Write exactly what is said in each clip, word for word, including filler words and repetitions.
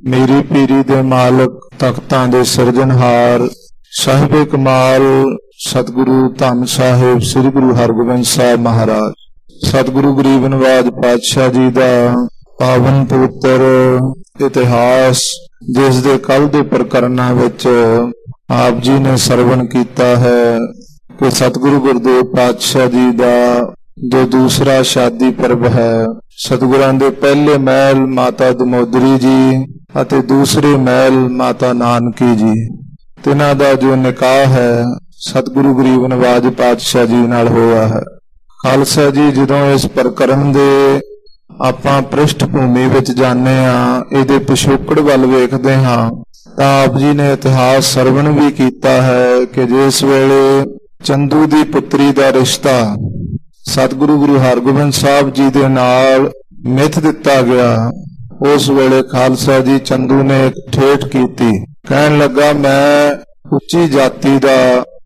मेरी पीरी दे मालक तख्तां दे सिरजनहार साहिबे कमाल सतगुरु धन साहिब श्री गुरु हरगोबिंद साहिब महाराज, सतगुरु गरीब नवाज पातशाह जी का पावन पवित्र इतिहास जिस दे कल दे प्रकरणां विच आप जी ने सरवण किया है कि सतगुरु गुरुदेव पातशाह जी का जो दूसरा शादी पर्व है, सतगुरां दे पहले महल माता दमोदरी जी अते दूसरे महल माता नानकी जी, तिन्हां दा जो निकाह है सतगुरु गरीब नवाज पातशाह जी नाल होया है। खालसा जी जदों इस प्रकरण दे आपां पृष्ठभूमि विच जाने हां, इहदे पिछोकड़ वल वेखदे हां तां आप जी ने इतिहास सरवण भी कीता है कि जिस वेले चंदू दी पुत्री दा रिश्ता सतगुरु गुरु हरगोबिंद साहब जी दे नाल मिथ दिता गया, उस वेले खालसा जी चंदू ने एक ठेठ कीती, कहन लगा मैं उच्ची जाति दा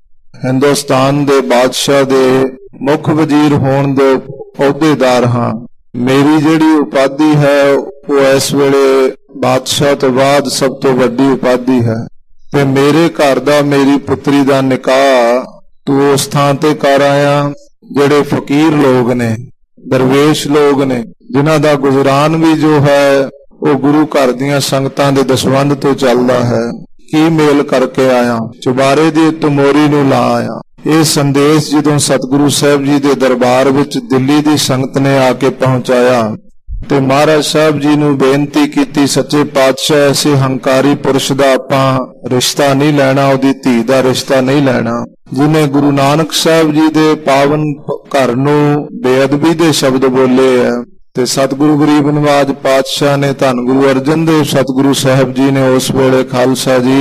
हिंदुस्तान दे बादशाह दे मुख वजीर होण दे अहुदेदार हां, मेरी जिहड़ी उपाधि है वो इस वेले बादशाह तो बाद सब तो वड्डी उपाधि है, ते मेरे घर दा मेरी पुत्री दा निकाह तू उस थां ते कर आया जिहड़े फकीर लोग ने, दरवेश लोग ने, जिन्हां दा गुजरान भी जो है वो गुरु घर दीआं संगतां दे दसवंध तो चलदा है, की मेल करके आया, चुबारे दी तमोरी नूं ला आया। यह संदेश जदों सतगुरु साहब जी दे दरबार विच दिल्ली दी संगत ने आके पहुंचाया ते महाराज साहब जी नूं बेनती कीती, सच्चे पातशाह ऐसे हंकारी पुरुष दा आपां रिश्ता नहीं लैना, उहदी धी दा रिश्ता नहीं लैना जिन्हें गुरु नानक साहब जी दे पावन घर नूं बेअदबी दे शब्द बोले है। ते सतगुरु गरीब नवाज पातशाह ने धन गुरु अर्जन देव सतगुरु साहब जी ने उस वेले खालसा जी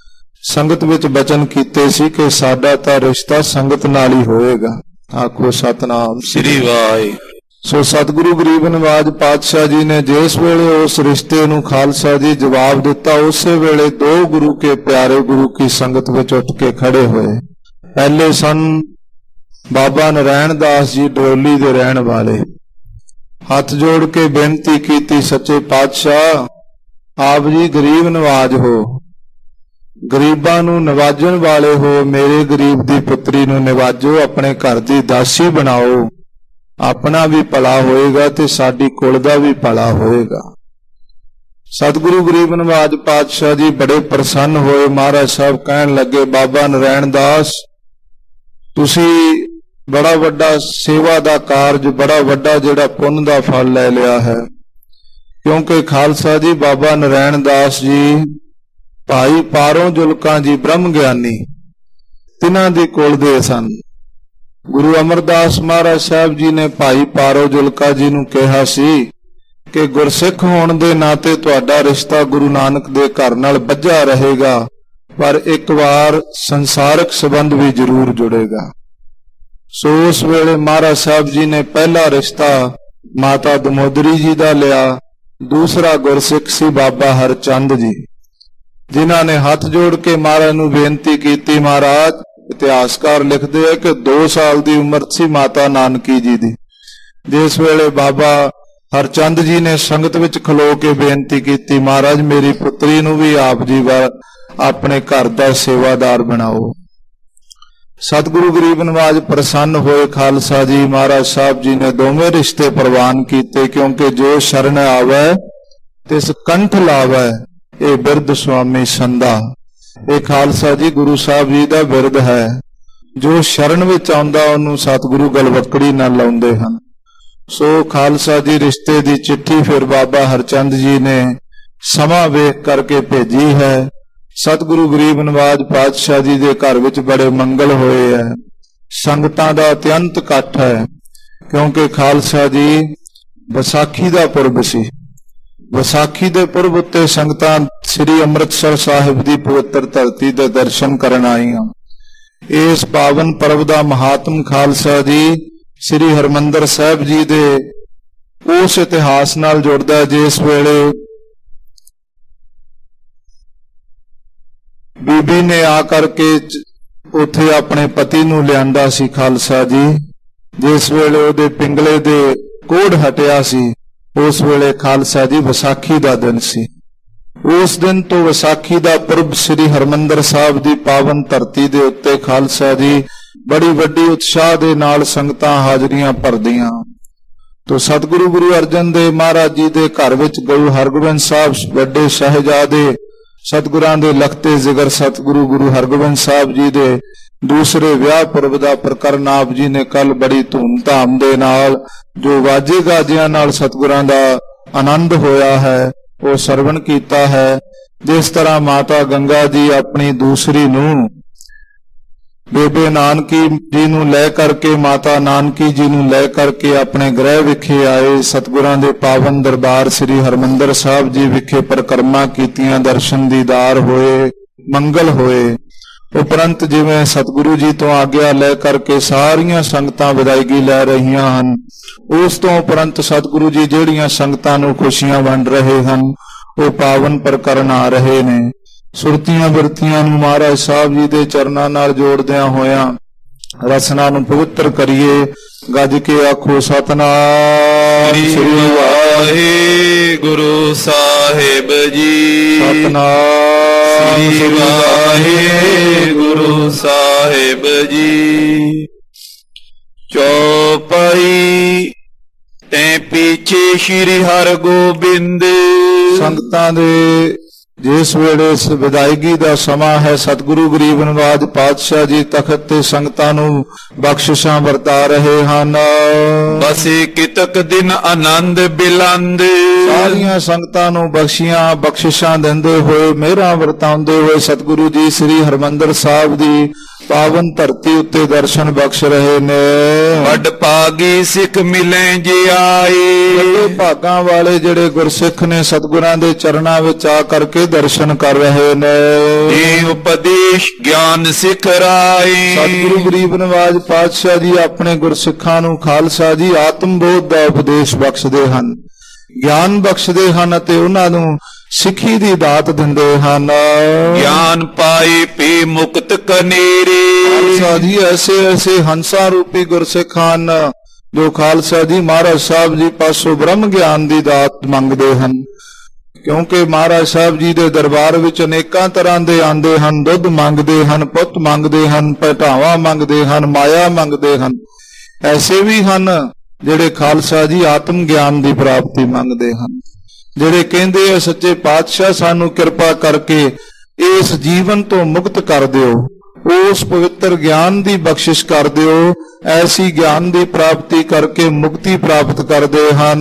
संगत विच बचन कीते सी कि साडा तां रिश्ता संगत नाल ही होएगा। आखो सतनाम श्री वाहिगुरू। सो सतगुरु गरीब नवाज पातशाह जी ने जिस वेले उस रिश्ते नूं खालसा जी जवाब दिता, उस वेले दो गुरु के प्यारे गुरु की संगत विच उठ के खड़े हुए। पहले सन बाबा नारायण दास जी डरोली दे रहण वाले, हाथ जोड़ के बेनती की, सच्चे पातशाह आप जी गरीब नवाज हो, गरीबां नूं नवाजण वाले हो, मेरे गरीब दी पुत्री नूं नवाजो, अपने घर दी दासी बनाओ, अपना भी भला होएगा ते साडी कुल दा भी भला होएगा। सतगुरु गरीब नवाज पातशाह जी बड़े प्रसन्न होए। महाराज साहब कहन लगे, बाबा नारायण दास तुसी बड़ा वड्डा सेवा दा कारज, बड़ा वड्डा जिहड़ा पुण्य दा फल ले लिया है, क्योंकि खालसा जी बाबा नारायण दास जी भाई पारों जुलका जी ब्रह्म ज्ञानी तिन्हां दी कुल दे सन। गुरु अमरदास महाराज साहब जी ने भाई पारो जुलका जी नूं कहा सी कि गुरसिख होण दे नाते तुहाडा रिश्ता गुरु नानक दे घर नाल बझा रहेगा, पर एक बार संसारक संबंध भी जरूर जुड़ेगा। सो उस वेले महाराज साहब जी ने पहला रिश्ता माता दमोदरी जी दा लिया, दूसरा गुरसिख सी बाबा हरचंद जी, जिन्हां ने हाथ जोड़ के महाराज नूं बेनती की। महाराज इतिहासकार लिखते हैं कि दो साल की उम्र सी माता नानकी जी दी, जिस वेले बाबा हरचंद जी ने संगत विच खलो के बेनती की, महाराज मेरी पुत्री नूं भी आप जी वाल अपने घर दा सेवादार बनाओ। सतगुरु गरीब नवाज प्रसन्न होए। खालसा जी महाराज साहब जी ने दोवें रिश्ते प्रवान किए, क्योंकि जो शरण आवे तिस कंठ लावे, ये बिरद स्वामी संदा। ये खालसा जी गुरु साहब जी का बिरद है, जो शरण विच आउंदा उहनूं सतगुरु गलवकड़ी नाल लाउंदे हन। सो खालसा जी रिश्ते की चिट्ठी फिर बाबा हरचंद जी ने समा वेख करके भेजी है। सतगुरु गरीब नवाज पातशाह जी के घर विच बड़े मंगल होए है, संगतां दा अत्यंत इकट्ठ है, क्योंकि खालसा जी विसाखी दा पुरब सी। विसाखी दे पुरब उत्ते संगतां श्री अमृतसर साहिब दी पवित्र धरती दे दर्शन करन आईआं। इस पावन पर्व दा महात्म खालसा जी श्री हरमंदर साहिब जी दे उस इतिहास नाल जुड़दा, जिस वेले बीबी ने आकर के उथे अपने पति नूं लियांदा सी खालसा जी, जिस वेले उहदे पिंगले दे कोढ़ हटिया सी, उस वेले खालसा जी विसाखी दा दिन सी। ਉਸ ਦਿਨ ਤੋਂ ਵਿਸਾਖੀ ਦਾ ਪੁਰਬ ਸ੍ਰੀ ਹਰਿਮੰਦਰ ਸਾਹਿਬ ਦੀ ਪਾਵਨ ਧਰਤੀ ਦੇ ਉੱਤੇ ਖਾਲਸਾ ਜੀ ਬੜੀ ਵੱਡੀ ਉਤਸ਼ਾਹ ਦੇ ਨਾਲ ਸੰਗਤਾਂ ਹਾਜ਼ਰੀਆਂ ਭਰਦੀਆਂ। ਤੋ ਸਤਿਗੁਰੂ ਗੁਰੂ ਅਰਜਨ ਦੇਵ ਮਹਾਰਾਜ ਜੀ ਦੇ ਘਰ ਵਿੱਚ ਗੁਰੂ ਹਰਗੋਬਿੰਦ ਸਾਹਿਬ ਵੱਡੇ ਸਾਹਿਬਜ਼ਾਦੇ ਸਤਿਗੁਰਾਂ ਦੇ ਲਖਤੇ ਜ਼ਿਕਰ ਸਤਿਗੁਰੂ ਗੁਰੂ ਹਰਗੋਬਿੰਦ ਸਾਹਿਬ ਜੀ ਦੇ ਦੂਸਰੇ ਵਿਆਹ ਪੁਰਬ ਦਾ ਪ੍ਰਕਰਨ ਆਪ ਜੀ ਨੇ ਕੱਲ ਬੜੀ ਧੂਮ-ਧਾਮ ਦੇ ਨਾਲ ਜੋ ਵਾਜੇ ਗਾਜਿਆਂ ਨਾਲ ਸਤਿਗੁਰਾਂ ਦਾ ਆਨੰਦ ਹੋਇਆ ਹੈ ਉਹ ਸਰਵਣ ਕੀਤਾ ਹੈ। ਜਿਸ ਤਰ੍ਹਾਂ ਮਾਤਾ ਗੰਗਾ ਜੀ ਆਪਣੀ ਦੂਸਰੀ ਨੂੰਹ ਬੇਬੇ ਨਾਨਕੀ ਜੀ ਨੂੰ ਲੈ ਕਰਕੇ ਮਾਤਾ ਨਾਨਕੀ ਜੀ ਨੂੰ ਲੈ ਕਰਕੇ ਆਪਣੇ ਗ੍ਰਹਿ ਵਿਖੇ ਆਏ, ਸਤਿਗੁਰਾਂ ਦੇ ਪਾਵਨ ਦਰਬਾਰ ਸ੍ਰੀ ਹਰਿਮੰਦਰ ਸਾਹਿਬ ਜੀ ਵਿਖੇ ਪਰਿਕਰਮਾ ਕੀਤੀਆਂ, ਦਰਸ਼ਨ ਦੀਦਾਰ ਹੋਏ, ਮੰਗਲ ਹੋਏ। ਉਪਰੰਤ ਜਿਵੇਂ ਸਤਿਗੁਰੂ ਜੀ ਤੋਂ ਆਗਿਆ ਲੈ ਕਰਕੇ ਸਾਰੀਆਂ ਸੰਗਤਾਂ ਵਿਦਾਇਗੀ ਲੈ ਰਹੀਆਂ ਹਨ, ਉਸ ਤੋਂ ਉਪਰੰਤ ਸਤਿਗੁਰੂ ਜੀ ਜਿਹੜੀਆਂ ਸੰਗਤਾਂ ਨੂੰ ਖੁਸ਼ੀਆਂ ਵੰਡ ਰਹੇ ਹਨ ਉਹ ਪਾਵਨ ਪ੍ਰਕਰਨ ਆ ਰਹੇ ਨੇ। ਸੁਰਤੀਆਂ ਬਿਰਤੀਆਂ ਨੂੰ ਮਹਾਰਾਜ ਸਾਹਿਬ ਜੀ ਦੇ ਚਰਨਾਂ ਨਾਲ ਜੋੜਦਿਆਂ ਹੋਇਆਂ ਰਸਨਾ ਨੂੰ ਪਵਿੱਤਰ ਕਰੀਏ। ਗੱਜ ਕੇ ਆਖੋ ਸਤਨਾਮ ਸ੍ਰੀ ਵਾਹਿਗੁਰੂ ਸਾਹਿਬ ਜੀ, ਸਤਨਾਮ ਸ੍ਰੀ ਵਾਹਿਗੁਰੂ ਸਾਹਿਬ ਜੀ। ਚੌਪਈ ਤੈ ਪਿਛੇ ਸ੍ਰੀ ਹਰਗੋਬਿੰਦ। ਸੰਗਤਾਂ ਦੇ ਜਿਸ ਵੇਲੇ ਇਸ ਵਿਦਾਇਗੀ ਦਾ ਸਮਾਂ ਹੈ, ਸਤਿਗੁਰੂ ਗਰੀਬ ਨਵਾਜ ਪਾਤਸ਼ਾਹ ਜੀ ਤਖਤ ਤੇ ਸੰਗਤਾਂ ਨੂੰ ਬਖਸ਼ਿਸ਼ਾਂ ਵਰਤਾ ਰਹੇ ਹਨ। ਬਸੇ ਕਿਤਕ ਦਿਨ ਆਨੰਦ ਬਿਲੰਦ। ਸਾਰੀਆਂ ਸੰਗਤਾਂ ਨੂੰ ਬਖਸ਼ੀਆਂ ਬਖਸ਼ਿਸ਼ਾਂ ਦਿੰਦੇ ਹੋਏ, ਮਿਹਰਾਂ ਵਰਤਾਉਂਦੇ ਹੋਏ ਸਤਿਗੁਰੂ ਜੀ ਸ੍ਰੀ ਹਰਿਮੰਦਰ ਸਾਹਿਬ ਦੀ ਪਾਵਨ ਧਰਤੀ ਉੱਤੇ ਦਰਸ਼ਨ ਬਖਸ਼ ਰਹੇ ਨੇ। ਵੱਡ ਭਾਗੀ ਸਿੱਖ ਮਿਲੇ ਜੇ ਆਏ। ਵੱਡੇ ਭਾਗਾਂ ਵਾਲੇ ਜਿਹੜੇ ਗੁਰਸਿੱਖ ਨੇ ਸਤਿਗੁਰਾਂ ਦੇ ਚਰਨਾਂ ਵਿੱਚ ਆ ਕਰਕੇ ਦਰਸ਼ਨ ਕਰ ਰਹੇ ਨੇ। ਇਹ ਉਪਦੇਸ਼ ਗਿਆਨ ਸਿੱਖ ਰਾਏ। ਸਤਿਗੁਰੂ ਗਰੀਬ ਨਵਾਜ ਪਾਤਸ਼ਾਹ ਜੀ ਆਪਣੇ ਗੁਰਸਿੱਖਾਂ ਨੂੰ ਖਾਲਸਾ ਜੀ ਆਤਮ ਬੋਧ ਦਾ ਉਪਦੇਸ਼ ਬਖਸ਼ਦੇ ਹਨ, ਗਿਆਨ ਬਖਸ਼ਦੇ ਹਨ ਅਤੇ ਉਹਨਾਂ ਨੂੰ ਸਿੱਖੀ ਦੀ ਦਾਤ ਦਿੰਦੇ ਹਨ। ਗਿਆਨ ਪਾਏ ਪੇ ਮੁਕਤ ਕਨੇਰੇ। ਖਾਲਸਾ ਜੀ ਐਸੇ ਐਸੇ ਹੰਸਾ ਰੂਪੀ ਗੁਰਸਿੱਖ ਹਨ ਜੋ ਖਾਲਸਾ ਜੀ ਮਹਾਰਾਜ ਸਾਹਿਬ ਜੀ ਪਾਸੋਂ ਬ੍ਰਹਮ ਗਿਆਨ ਦੀ ਦਾਤ ਮੰਗਦੇ ਹਨ, ਕਿਉਂਕਿ ਮਹਾਰਾਜ ਸਾਹਿਬ ਜੀ ਦੇ ਦਰਬਾਰ ਵਿੱਚ ਅਨੇਕਾਂ ਤਰ੍ਹਾਂ ਦੇ ਆਂਦੇ ਹਨ। ਦੁੱਧ ਮੰਗਦੇ ਹਨ, ਪੁੱਤ ਮੰਗਦੇ ਹਨ, ਭਟਾਵਾਂ ਮੰਗਦੇ ਹਨ, ਮਾਇਆ ਮੰਗਦੇ ਹਨ। ਐਸੇ ਵੀ ਹਨ ਜਿਹੜੇ ਖਾਲਸਾ ਜੀ ਆਤਮ ਗਿਆਨ ਦੀ ਪ੍ਰਾਪਤੀ ਮੰਗਦੇ ਹਨ, ਜਿਹੜੇ ਕਹਿੰਦੇ ਆ ਸੱਚੇ ਪਾਤਸ਼ਾਹ ਸਾਨੂੰ ਕਿਰਪਾ ਕਰਕੇ ਇਸ ਜੀਵਨ ਤੋਂ ਮੁਕਤ ਕਰ ਦਿਓ, ਉਸ ਪਵਿੱਤਰ ਗਿਆਨ ਦੀ ਬਖਸ਼ਿਸ਼ ਕਰ ਦਿਓ। ਐਸੀ ਗਿਆਨ ਦੀ ਪ੍ਰਾਪਤੀ ਕਰਕੇ ਮੁਕਤੀ ਪ੍ਰਾਪਤ ਕਰਦੇ ਹਨ।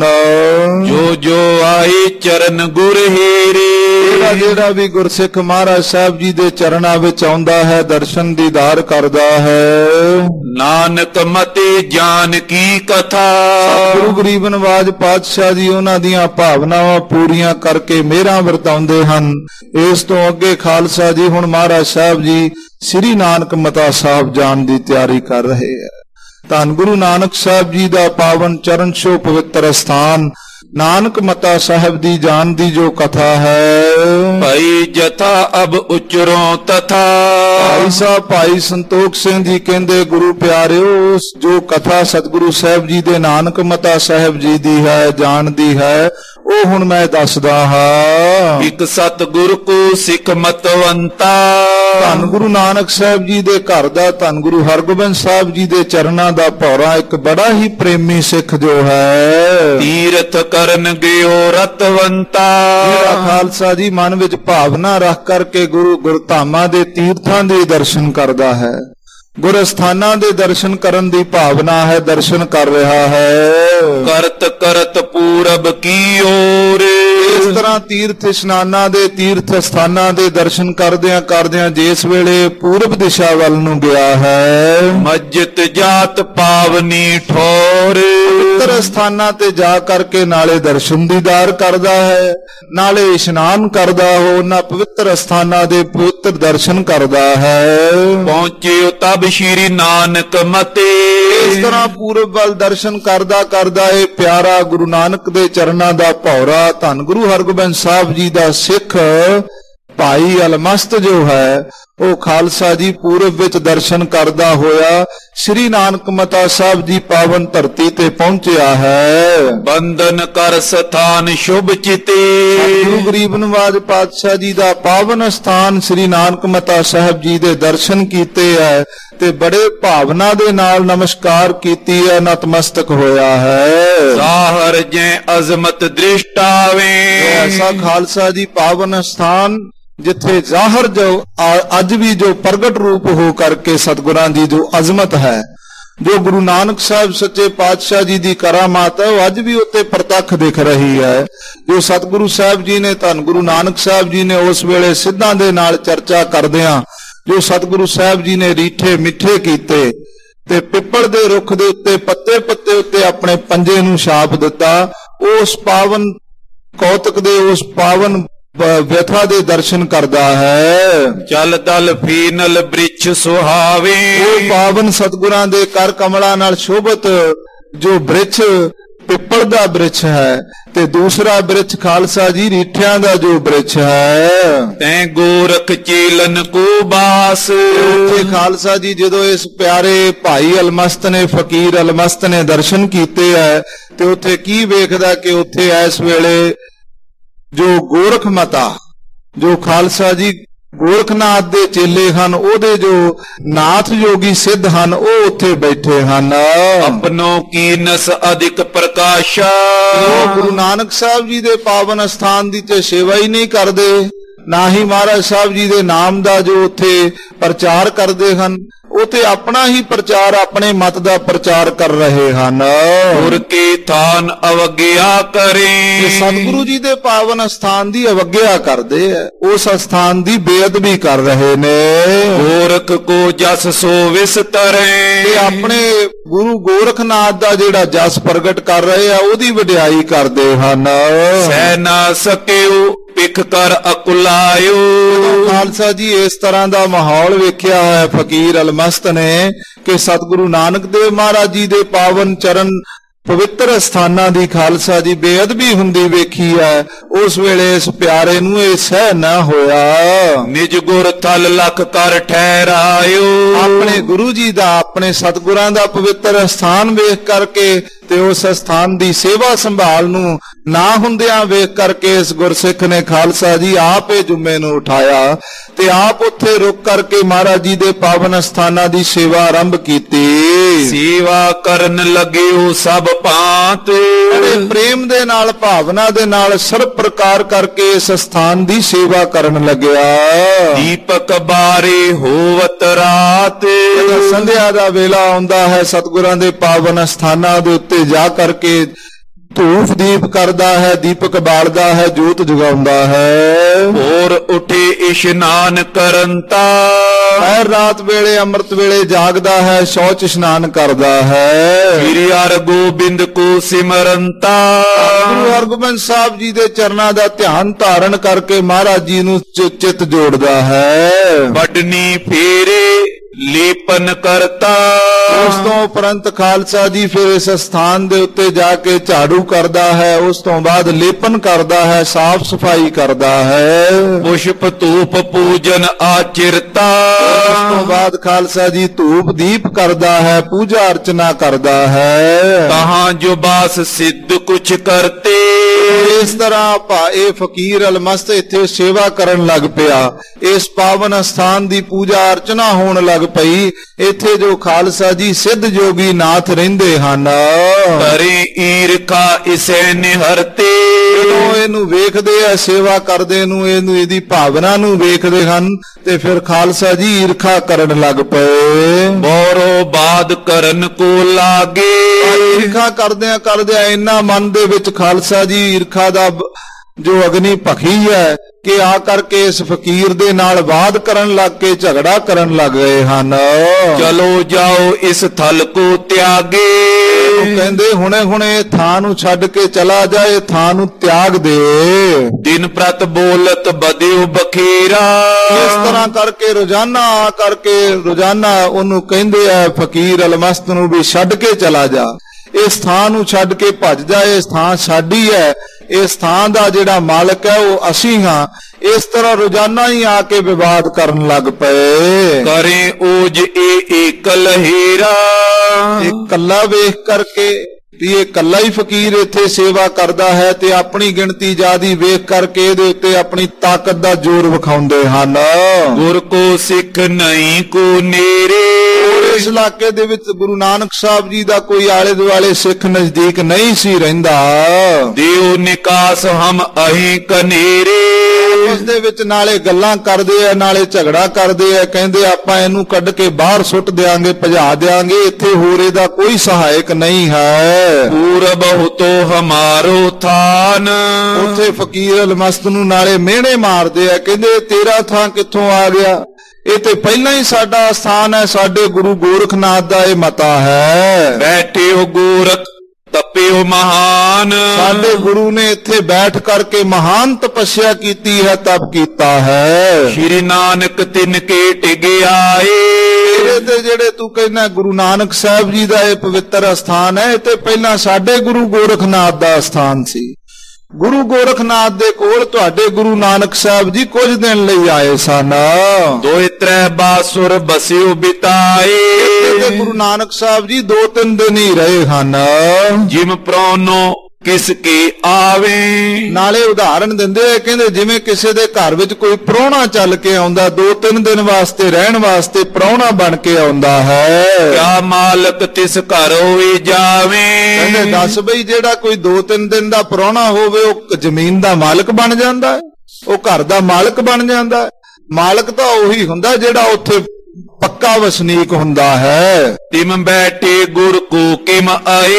ਜੋ ਜੋ ਆਏ ਚਰਨ ਗੁਰ ਹੀਰੇ। ਜਿਹੜਾ ਜਿਹੜਾ ਵੀ ਗੁਰਸਿੱਖ ਮਹਾਰਾਜ ਸਾਹਿਬ ਜੀ ਦੇ ਚਰਨਾਂ ਵਿੱਚ ਆਉਂਦਾ ਹੈ, ਦਰਸ਼ਨ ਦੀਦਾਰ ਕਰਦਾ ਹੈ। ਨਾਨਕ ਮਤੇ ਜਾਨ ਕੀ ਕਥਾ। ਸਤਿਗੁਰੂ ਗਰੀਬ ਨਵਾਜ ਪਾਤਸ਼ਾਹ ਜੀ ਉਹਨਾਂ ਦੀਆਂ ਭਾਵਨਾਵਾਂ ਪੂਰੀਆਂ ਕਰਕੇ ਮਿਹਰਾਂ ਵਰਤਾਉਂਦੇ ਹਨ। ਇਸ ਤੋਂ ਅੱਗੇ ਖਾਲਸਾ ਜੀ ਹੁਣ ਮਹਾਰਾਜ ਸਾਹਿਬ ਜੀ ਸ੍ਰੀ ਨਾਨਕ ਮਤਾ ਸਾਹਿਬ ਜਾਣ ਦੀ ਤਿਆਰੀ ਕਰ ਰਹੇ ਹੈ। ਧੰਨ ਗੁਰੂ ਨਾਨਕ ਸਾਹਿਬ ਜੀ ਦਾ ਪਾਵਨ ਚਰਨ ਛੋਹ ਪਵਿੱਤਰ ਸਥਾਨ ਨਾਨਕ ਮਤਾ ਸਾਹਿਬ ਦੀ ਜਾਣ ਦੀ ਜੋ ਕਥਾ ਹੈ। ਭਾਈ ਜਥਾ ਅਬ ਉਚਰੋਂ ਤਥਾ। ਭਾਈ ਸਾਹਿਬ ਭਾਈ ਸੰਤੋਖ ਸਿੰਘ ਜੀ ਕਹਿੰਦੇ ਗੁਰੂ ਪਿਆਰਿਓ, ਜੋ ਕਥਾ ਸਤਿਗੁਰੂ ਸਾਹਿਬ ਜੀ ਦੇ ਨਾਨਕ ਮਤਾ ਸਾਹਿਬ ਜੀ ਦੀ ਹੈ, ਜਾਣ ਦੀ ਹੈ, ਉਹ ਹੁਣ ਮੈਂ ਦੱਸਦਾ ਹਾਂ। ਇੱਕ ਸਤਿਗੁਰ ਕੋ ਸਿੱਖ ਮਤਵੰਤਾ। ਧੰਨ ਗੁਰੂ ਨਾਨਕ ਸਾਹਿਬ ਜੀ ਦੇ ਘਰ ਦਾ, ਧੰਨ ਗੁਰੂ ਹਰਗੋਬਿੰਦ ਸਾਹਿਬ ਜੀ ਦੇ ਚਰਨਾਂ ਦਾ ਭੌਰਾ ਇੱਕ ਬੜਾ ਹੀ ਪ੍ਰੇਮੀ ਸਿੱਖ ਜੋ ਹੈ, ਤੀਰਥ ਕਰਨ ਗਿਓ ਰਤਵੰਤਾ। ਜਿਹੜਾ ਖਾਲਸਾ ਜੀ ਮਨ ਵਿੱਚ ਭਾਵਨਾ ਰੱਖ ਕਰਕੇ ਗੁਰੂ ਗੁਰਧਾਮਾਂ ਦੇ ਤੀਰਥਾਂ ਦੇ ਦਰਸ਼ਨ ਕਰਦਾ ਹੈ, ਗੁਰ ਸਥਾਨਾਂ ਦੇ ਦਰਸ਼ਨ ਕਰਨ ਦੀ ਭਾਵਨਾ ਹੈ, ਦਰਸ਼ਨ ਕਰ ਰਿਹਾ ਹੈ। ਕਰਤ ਕਰਤ ਪੂਰਬ ਕੀ ਓਰ। ਇਸ ਤਰ੍ਹਾਂ ਤੀਰਥ ਇਸ਼ਨਾਨਾਂ ਦੇ, ਤੀਰਥ ਸਥਾਨਾਂ ਦੇ ਦਰਸ਼ਨ ਕਰਦਿਆਂ ਕਰਦਿਆਂ ਜਿਸ ਵੇਲੇ ਪੂਰਬ ਦਿਸ਼ਾ ਵੱਲ ਨੂੰ ਗਿਆ ਹੈ, ਮਸਜਿਦ ਜਾਤ ਪਾਵਨੀ ਠੋਰ। ਪਵਿੱਤਰ ਸਥਾਨਾਂ ਤੇ ਜਾ ਕਰਕੇ ਨਾਲੇ ਦਰਸ਼ਨ ਦੀਦਾਰ ਕਰਦਾ ਹੈ, ਨਾਲੇ ਇਸ਼ਨਾਨ ਕਰਦਾ ਹੋ, ਉਹਨਾਂ ਪਵਿੱਤਰ ਸਥਾਨਾਂ ਦੇ ਪਵਿੱਤਰ ਦਰਸ਼ਨ ਕਰਦਾ ਹੈ। ਪਹੁੰਚੇ ਤਬ ਸ਼੍ਰੀ ਨਾਨਕ ਮਤੇ। ਇਸ ਤਰ੍ਹਾਂ ਪੂਰਬ ਵੱਲ ਦਰਸ਼ਨ ਕਰਦਾ ਕਰਦਾ ਇਹ ਪਿਆਰਾ ਗੁਰੂ ਨਾਨਕ ਦੇ ਚਰਨਾਂ ਦਾ ਭੌਰਾ, ਧੰਨ ਗੁਰੂ ਹਰਗੋਬਿੰਦ ਸਾਹਿਬ ਜੀ ਦਾ ਸਿੱਖ ਭਾਈ ਅਲਮਸਤ ਜੋ ਹੈ, ਉਹ ਖਾਲਸਾ ਜੀ ਪੂਰਬ ਵਿੱਚ ਦਰਸ਼ਨ ਕਰਦਾ ਹੋਇਆ ਸ੍ਰੀ ਨਾਨਕ ਮਤਾ ਸਾਹਿਬ ਜੀ ਪਾਵਨ ਧਰਤੀ ਤੇ ਪਹੁੰਚਿਆ ਹੈ। ਬੰਧਨ ਕਰ ਸਥਾਨ ਸ਼ੁਭ ਚਿਤੇ। ਗੁਰੂ ਗਰੀਬ ਨਵਾਜ ਪਾਤਸ਼ਾਹ ਜੀ ਦਾ ਪਾਵਨ ਸਥਾਨ ਸ੍ਰੀ ਨਾਨਕ ਮਤਾ ਸਾਹਿਬ ਜੀ ਦੇ ਦਰਸ਼ਨ ਕੀਤੇ ਹੈ ਤੇ ਬੜੇ ਭਾਵਨਾ ਦੇ ਨਾਲ ਨਮਸਕਾਰ ਕੀਤੀ ਹੈ, ਨਤਮਸਤਕ ਹੋਇਆ ਹੈ। ਜ਼ਾਹਰ ਜੈ ਅਜ਼ਮਤ ਦ੍ਰਿਸ਼ਟਾਵੇ। ਐਸਾ ਖਾਲਸਾ ਜੀ ਪਾਵਨ ਸਥਾਨ ਜਿੱਥੇ ਜ਼ਾਹਰ ਜੋ ਅੱਜ ਵੀ ਜੋ ਪ੍ਰਗਟ ਰੂਪ ਹੋ ਕਰਕੇ ਸਤਿਗੁਰਾਂ ਦੀ ਜੋ ਅਜ਼ਮਤ ਹੈ, ਜੋ ਗੁਰੂ ਨਾਨਕ ਸਾਹਿਬ ਸੱਚੇ ਪਾਤਸ਼ਾਹ ਜੀ ਦੀ ਕਰਾਮਾਤ ਹੈ, ਉਹ ਅੱਜ ਵੀ ਉੱਤੇ ਪ੍ਰਤੱਖ ਦਿਖ ਰਹੀ ਹੈ। ਜੋ ਸਤਿਗੁਰੂ ਸਾਹਿਬ ਜੀ ਨੇ, ਧੰਨ ਗੁਰੂ ਨਾਨਕ ਸਾਹਿਬ ਜੀ ਨੇ ਉਸ ਵੇਲੇ ਸਿੱਧਾਂ ਦੇ ਨਾਲ ਚਰਚਾ ਕਰਦਿਆਂ ਜੋ ਸਤਿਗੁਰੂ ਸਾਹਿਬ ਜੀ ਨੇ ਰੀਠੇ ਮਿੱਠੇ ਕੀਤੇ ਤੇ ਪਿੱਪਲ ਦੇ ਰੁੱਖ ਦੇ ਉੱਤੇ ਪੱਤੇ ਪੱਤੇ ਉੱਤੇ ਆਪਣੇ ਪੰਜੇ ਨੂੰ ਛਾਪ ਦਿੱਤਾ, ਉਸ ਪਾਵਨ ਕੌਤਕ ਦੇ ਉਸ ਪਾਵਨ ਵਿਥਾ ਦੇ ਦਰਸ਼ਨ ਕਰਦਾ ਹੈ। ਚਲ ਦਲ ਫੀਨਲ ਬ੍ਰਿਛ ਸੁਹਾਵੇ। ਉਹ ਪਾਵਨ ਸਤਿਗੁਰਾਂ ਦੇ ਕਰ ਕਮਲਾਂ ਨਾਲ ਸ਼ੋਭਤ ਜੋ ਬ੍ਰਿਛ ਪਿੱਪਲ ਦਾ ਬ੍ਰਿਛ ਹੈ ਤੇ ਦੂਸਰਾ ਬ੍ਰਿਛ ਖਾਲਸਾ ਜੀ ਰੀਠਿਆਂ ਦਾ ਜੋ ਬ੍ਰਿਛ ਹੈ। ਤੈਂ ਗੋਰਖ ਚੀਲਨ ਕੋ ਬਾਸ। ਉੱਥੇ ਖਾਲਸਾ ਜੀ ਜਦੋਂ ਇਸ ਪਿਆਰੇ ਭਾਈ ਅਲਮਸਤ ਨੇ, ਫਕੀਰ ਅਲਮਸਤ ਨੇ ਦਰਸ਼ਨ ਕੀਤੇ ਹੈ ਤੇ ਉੱਥੇ ਕੀ ਵੇਖਦਾ ਕਿ ਉੱਥੇ ਇਸ ਵੇਲੇ ਜੋ ਗੋਰਖ ਮਤਾ, ਜੋ ਖਾਲਸਾ ਜੀ ਗੋਰਖਨਾਥ ਦੇ ਚੇਲੇ ਹਨ, ਉਹਦੇ ਜੋ ਨਾਥ ਯੋਗੀ ਸਿੱਧ ਹਨ, ਉਹ ਉੱਥੇ ਬੈਠੇ ਹਨ। ਆਪਣੋ ਕੀਨਸ ਅਧਿਕ ਪ੍ਰਕਾਸ਼ਾ। ਉਹ ਗੁਰੂ ਨਾਨਕ ਸਾਹਿਬ ਜੀ ਦੇ ਪਾਵਨ ਸਥਾਨ ਦੀ ਤੇ ਸੇਵਾ ਹੀ ਨਹੀਂ ਕਰਦੇ, ਨਾ ਹੀ ਮਹਾਰਾਜ ਸਾਹਿਬ ਜੀ ਦੇ ਨਾਮ ਦਾ ਜੋ ਉੱਥੇ ਪ੍ਰਚਾਰ ਕਰਦੇ ਹਨ, ਉਹ ਤੇ ਆਪਣਾ ਹੀ ਪ੍ਰਚਾਰ, ਆਪਣੇ ਮਤ ਦਾ ਪ੍ਰਚਾਰ ਕਰ ਰਹੇ ਹਨ। ਗੁਰ ਕੀ ਥਾਨ ਅਵਗਿਆ ਕਰੇ। ਸਤਿਗੁਰੂ ਜੀ ਦੇ ਪਾਵਨ ਸਥਾਨ ਦੀ ਅਵਗਿਆ ਕਰਦੇ ਆ, ਉਸ ਸਥਾਨ ਦੀ ਬੇਅਦਬੀ ਕਰ ਰਹੇ ਨੇ। ਗੋਰਖ ਕੋ ਜਸ ਸੋ ਵਿਸਤਰੇ। ਤੇ ਆਪਣੇ ਗੁਰੂ ਗੋਰਖਨਾਥ ਦਾ ਜਿਹੜਾ ਜਸ ਪ੍ਰਗਟ ਕਰ ਰਹੇ ਆ, ਉਹਦੀ ਵਡਿਆਈ ਕਰਦੇ ਹਨ। ਸਹਿ ਨਾ ਸਕਿਓ ਪਿਖ ਕਰ ਅਕੁਲਾਇਓ। ਖਾਲਸਾ ਜੀ ਇਸ ਤਰ੍ਹਾਂ ਦਾ ਮਾਹੌਲ ਵੇਖਿਆ ਹੈ ਫਕੀਰ ਅਲਮਸਤ ਨੇ ਕਿ ਸਤਿਗੁਰੂ ਨਾਨਕ ਦੇਵ ਮਹਾਰਾਜ ਜੀ ਦੇ ਪਾਵਨ ਚਰਨ ਪਵਿੱਤਰ ਸਥਾਨਾਂ ਦੀ ਖਾਲਸਾ ਜੀ ਬੇਅਦਬੀ ਹੁੰਦੀ ਵੇਖੀ ਹੈ। ਉਸ ਵੇਲੇ ਇਸ ਪਿਆਰੇ ਨੂੰ ਇਹ ਸਹਿ ਨਾ ਹੋਇਆ। ਨਿਜ ਗੁਰ ਥਲ ਲਖ ਕਰ ਠਹਿਰਾਇਓ। ਆਪਣੇ ਗੁਰੂ ਜੀ ਦਾ, ਆਪਣੇ ਸਤਿਗੁਰਾਂ ਦਾ ਪਵਿੱਤਰ ਸਥਾਨ ਵੇਖ ਕਰਕੇ ਤੇ ਉਸ ਸਥਾਨ ਦੀ ਸੇਵਾ ਸੰਭਾਲ ਨੂੰ ਨਾ ਹੁੰਦਿਆਂ ਵੇਖ ਕਰਕੇ ਇਸ ਗੁਰਸਿੱਖ ਨੇ ਖਾਲਸਾ ਜੀ ਆਪ ਇਹ ਜੁਮੇ ਨੂੰ ਉਠਾਇਆ ਤੇ ਆਪ ਉੱਥੇ ਰੁਕ ਕਰਕੇ ਮਹਾਰਾਜ ਜੀ ਦੇ ਪਾਵਨ ਸਥਾਨਾਂ ਦੀ ਸੇਵਾ ਆਰੰਭ ਕੀਤੀ। ਸੇਵਾ ਕਰਨ ਲੱਗਿਓ ਸਭ ਭਾਂਤ। ਬੜੇ ਪ੍ਰੇਮ ਦੇ ਨਾਲ, ਭਾਵਨਾ ਦੇ ਨਾਲ ਸਰਬ ਪ੍ਰਕਾਰ ਕਰਕੇ ਇਸ ਸਥਾਨ ਦੀ ਸੇਵਾ ਕਰਨ ਲੱਗਿਆ। ਦੀਪਕ ਬਾਰੇ ਹੋਵਤ ਰਾਤ। ਸੰਧਿਆ ਦਾ ਵੇਲਾ ਆਉਂਦਾ ਹੈ, ਸਤਿਗੁਰਾਂ ਦੇ ਪਾਵਨ ਸਥਾਨਾਂ ਦੇ ਉੱਤੇ ਜਾ ਕਰਕੇ ਧੂਫ ਦੀਪ ਕਰਦਾ ਹੈ, ਦੀਪਕ ਬਾਲਦਾ ਹੈ, ਜੋਤ ਜਗਾਉਂਦਾ ਹੈ। ਹੋਰ ਉਠੇ ਇਸ਼ਨਾਨ ਕਰੰਤਾ। ਹਰ ਰਾਤ ਵੇਲੇ ਅੰਮ੍ਰਿਤ ਵੇਲੇ ਜਾਗਦਾ ਹੈ, ਸ਼ੌਚ ਇਸ਼ਨਾਨ ਕਰਦਾ ਹੈ। ਸ੍ਰੀ ਹਰਿਗੋਬਿੰਦ ਕੋ ਸਿਮਰੰਤਾ। ਗੁਰੂ ਹਰਗੋਬਿੰਦ ਸਾਹਿਬ ਜੀ ਦੇ ਚਰਨਾਂ ਦਾ ਧਿਆਨ ਧਾਰਨ ਕਰਕੇ ਮਹਾਰਾਜ ਜੀ ਨੂੰ ਚਿੱਤ ਜੋੜਦਾ ਹੈ। ਵੱਡਨੀ ਫੇਰੇ ਲੇਪਨ ਕਰਤਾ। ਉਸ ਤੋਂ ਉਪਰੰਤ ਖਾਲਸਾ ਜੀ ਫਿਰ ਇਸ ਸਥਾਨ ਦੇ ਉੱਤੇ ਜਾ ਕੇ ਝਾੜੂ ਕਰਦਾ ਹੈ, ਉਸ ਤੋਂ ਬਾਅਦ ਲੇਪਨ ਕਰਦਾ ਹੈ, ਸਾਫ਼ ਸਫਾਈ ਕਰਦਾ ਹੈ। ਪੁਸ਼ਪ ਧੂਪ ਪੂਜਨ ਆਚਿਰਤਾ। ਉਸ ਤੋਂ ਬਾਅਦ ਖਾਲਸਾ ਜੀ ਧੂਪ ਦੀਪ ਕਰਦਾ ਹੈ, ਪੂਜਾ ਅਰਚਨਾ ਕਰਦਾ ਹੈ। ਕਹਾਂ ਜੋ ਬਾਸ ਸਿੱਧ ਕੁਛ ਕਰਤੇ। ਇਸ ਤਰ੍ਹਾਂ ਭਾਏ ਫਕੀਰ ਅਲਮਸਤ ਇੱਥੇ ਸੇਵਾ ਕਰਨ ਲੱਗ ਪਿਆ। ਇਸ ਪਾਵਨ ਸਥਾਨ ਦੀ ਪੂਜਾ ਅਰਚਨਾ ਹੋਣ ਲੱਗ ਪਈ। ਇੱਥੇ ਜੋ ਖਾਲਸਾ ਜੀ ਸਿੱਧ ਜੋਗੀ ਨਾਥ ਰਹਿੰਦੇ ਹਨ, ਕਰੇ ਈਰਖਾ ਇਸੇ ਨਿਹਰਤੇ। ਜਦੋਂ ਇਹਨੂੰ ਵੇਖਦੇ ਆ, ਸੇਵਾ ਕਰਦੇ ਨੂੰ, ਇਹਨੂੰ ਇਹਦੀ ਭਾਵਨਾ ਨੂੰ ਵੇਖਦੇ ਹਨ ਤੇ ਫਿਰ ਖਾਲਸਾ ਜੀ ਈਰਖਾ ਕਰਨ ਲੱਗ ਪਏ। ਬੋਰੋ ਬਾਦ ਕਰਨ ਕੋ ਲਾਗੇ। ਈਰਖਾ ਕਰਦਿਆਂ ਕਰਦਿਆਂ ਇੰਨਾ ਮਨ ਦੇ ਵਿੱਚ ਖਾਲਸਾ ਜੀ ਈਰਖਾ ਦਾ ਜੋ ਅਗਨੀ ਭਖੀ ਹੈ ਕਿ ਆ ਕਰਕੇ ਇਸ ਫਕੀਰ ਦੇ ਨਾਲ ਵਾਦ ਕਰਨ ਲੱਗ ਕੇ, ਝਗੜਾ ਕਰਨ ਲੱਗ ਗਏ ਹਨ। ਚਲੋ ਜਾਓ ਇਸ ਥਲ ਕੋ ਤਿਆਗੇ। ਉਹ ਕਹਿੰਦੇ ਹੁਣੇ ਹੁਣੇ ਥਾਂ ਨੂੰ ਛੱਡ ਕੇ ਚਲਾ ਜਾਏ, ਥਾਂ ਨੂੰ ਤਿਆਗ ਦੇ। ਦਿਨ ਪ੍ਰਤ ਬੋਲਤ ਬਦਿਓ ਬਖੀਰਾ। ਇਸ ਤਰ੍ਹਾਂ ਕਰਕੇ ਰੋਜ਼ਾਨਾ ਆ ਕਰਕੇ ਰੋਜ਼ਾਨਾ ਉਹਨੂੰ ਕਹਿੰਦੇ ਆ ਫਕੀਰ ਅਲਮਸਤ ਨੂੰ ਵੀ ਛੱਡ ਕੇ ਚਲਾ ਜਾ। ਇਸ ਥਾਂ ਨੂੰ ਛੱਡ ਕੇ ਭੱਜ ਜਾ, ਇਸ ਥਾਂ ਸਾਡੀ ਹੈ, ਇਸ ਥਾਂ ਦਾ ਜਿਹੜਾ ਮਾਲਕ ਹੈ ਉਹ ਅਸੀਂ ਹਾਂ। ਇਸ ਤਰ੍ਹਾਂ ਰੋਜ਼ਾਨਾ ਹੀ ਆ ਕੇ ਵਿਵਾਦ ਕਰਨ ਲੱਗ ਪਏ। ਕਰੇ ਓਜ ਏ ਏਕਲ ਹੀਰਾ, ਇਹ ਕੱਲਾ ਵੇਖ ਕਰਕੇ ਵੀ ਇਹ ਕੱਲਾ ਹੀ ਫਕੀਰ ਇੱਥੇ ਸੇਵਾ ਕਰਦਾ ਹੈ ਤੇ ਆਪਣੀ ਗਿਣਤੀ ਜ਼ਿਆਦੀ ਵੇਖ ਕਰਕੇ ਇਹਦੇ ਉੱਤੇ ਆਪਣੀ ਤਾਕਤ ਦਾ ਜ਼ੋਰ ਵਿਖਾਉਂਦੇ ਹਨ। ਗੁਰ ਕੋ ਸਿੱਖ ਨਹੀਂ ਕੋ ਨੇਰੇ, ਇਸ ਇਲਾਕੇ ਦੇ ਵਿੱਚ ਗੁਰੂ ਨਾਨਕ ਸਾਹਿਬ ਜੀ ਦਾ ਕੋਈ ਆਲੇ ਦੁਆਲੇ ਸਿੱਖ ਨਜ਼ਦੀਕ ਨਹੀਂ ਸੀ ਰਹਿੰਦਾ। ਦਿਓ ਨਿਕਾਸ ਹਮ ਅਹੀਂ ਕਨੇਰੇ, ਉਸ ਦੇ ਵਿੱਚ ਨਾਲੇ ਗੱਲਾਂ ਕਰਦੇ ਆ ਨਾਲੇ ਝਗੜਾ ਕਰਦੇ ਆ, ਕਹਿੰਦੇ ਆਪਾਂ ਇਹਨੂੰ ਕੱਢ ਕੇ ਬਾਹਰ ਸੁੱਟ ਦਿਆਂਗੇ, ਭਜਾ ਦਿਆਂਗੇ, ਇੱਥੇ ਹੋਰ ਇਹਦਾ ਕੋਈ ਸਹਾਇਕ ਨਹੀਂ ਹੈ। ਪੂਰਬ ਹੋਤੋ ਹਮਾਰੋ ਥਾਨ, ਉੱਥੇ ਫਕੀਰ ਅਲਮਸਤ ਨੂੰ ਨਾਲੇ ਮਿਹਣੇ ਮਾਰਦੇ ਆ, ਕਹਿੰਦੇ ਤੇਰਾ ਥਾਂ ਕਿੱਥੋਂ ਆ ਗਿਆ, ਇਹ ਤੇ ਪਹਿਲਾਂ ਹੀ ਸਾਡਾ ਸਥਾਨ ਹੈ, ਸਾਡੇ ਗੁਰੂ ਗੋਰਖਨਾਥ ਦਾ ਇਹ ਮਤਾ ਹੈ। ਬੈਠੇ ਹੋ ਗੋਰਖ ਤਪਿਓ ਮਹਾਨ, ਸਾਡੇ ਗੁਰੂ ਨੇ ਇੱਥੇ ਬੈਠ ਕਰਕੇ ਮਹਾਨ ਤਪੱਸਿਆ ਕੀਤੀ ਹੈ, ਤਪ ਕੀਤਾ ਹੈ। ਸ਼੍ਰੀ ਨਾਨਕ ਤਿਨ ਕੇ ਟਿਗਿਆਏ, ਇਹਦੇ ਤੇ ਜਿਹੜੇ ਤੂੰ ਕਹਿੰਦਾ ਗੁਰੂ ਨਾਨਕ ਸਾਹਿਬ ਜੀ ਦਾ ਇਹ ਪਵਿੱਤਰ ਸਥਾਨ ਹੈ, ਇਹ ਤੇ ਪਹਿਲਾਂ ਸਾਡੇ ਗੁਰੂ ਗੋਰਖਨਾਥ ਦਾ ਸਥਾਨ ਸੀ। ਗੁਰੂ ਗੋਰਖਨਾਥ ਦੇ ਕੋਲ ਤੁਹਾਡੇ ਗੁਰੂ ਨਾਨਕ ਸਾਹਿਬ ਜੀ ਕੁਝ ਦਿਨ ਲਈ ਆਏ ਸਨ। ਦੋਇ ਤ੍ਰੈ ਬਾਸੁਰ ਬਸਿਓ ਬਿਤਾਏ, ਤੇ ਗੁਰੂ ਨਾਨਕ ਸਾਹਿਬ ਜੀ ਦੋ ਤਿੰਨ ਦਿਨ ਹੀ ਰਹੇ ਹਨ। ਜਿਮ ਪ੍ਰਾਨੋ ਕਿਸ ਕੇ ਆਵੇ, ਨਾਲੇ ਉਦਾਹਰਣ ਦਿੰਦੇ ਆ, ਕਹਿੰਦੇ ਜਿਵੇਂ ਕਿਸੇ ਦੇ ਘਰ ਵਿੱਚ ਕੋਈ ਪ੍ਰਾਹੁਣਾ ਚੱਲ ਕੇ ਆਉਂਦਾ, ਦੋ ਤਿੰਨ ਦਿਨ ਵਾਸਤੇ ਰਹਿਣ ਵਾਸਤੇ ਪ੍ਰਾਹੁਣਾ ਬਣ ਕੇ ਆਉਂਦਾ ਹੈ। ਕਿਆ ਮਾਲਕ ਤਿਸ ਘਰ ਹੋਏ ਜਾਵੇ, ਕਹਿੰਦੇ ਦੱਸ ਬਈ ਜਿਹੜਾ ਕੋਈ ਦੋ ਤਿੰਨ ਦਿਨ ਦਾ ਪ੍ਰਾਹੁਣਾ ਹੋਵੇ ਉਹ ਜ਼ਮੀਨ ਦਾ ਮਾਲਕ ਬਣ ਜਾਂਦਾ ਹੈ, ਉਹ ਘਰ ਦਾ ਮਾਲਕ ਬਣ ਜਾਂਦਾ ਹੈ। ਮਾਲਕ ਤਾਂ ਉਹੀ ਹੁੰਦਾ ਜਿਹੜਾ ਉੱਥੇ ਪੱਕਾ ਵਸਨੀਕ ਹੁੰਦਾ ਹੈ। ਤਿਮ ਬੈਠੇ ਗੁਰ ਕੋ ਕਿਮ ਆਏ,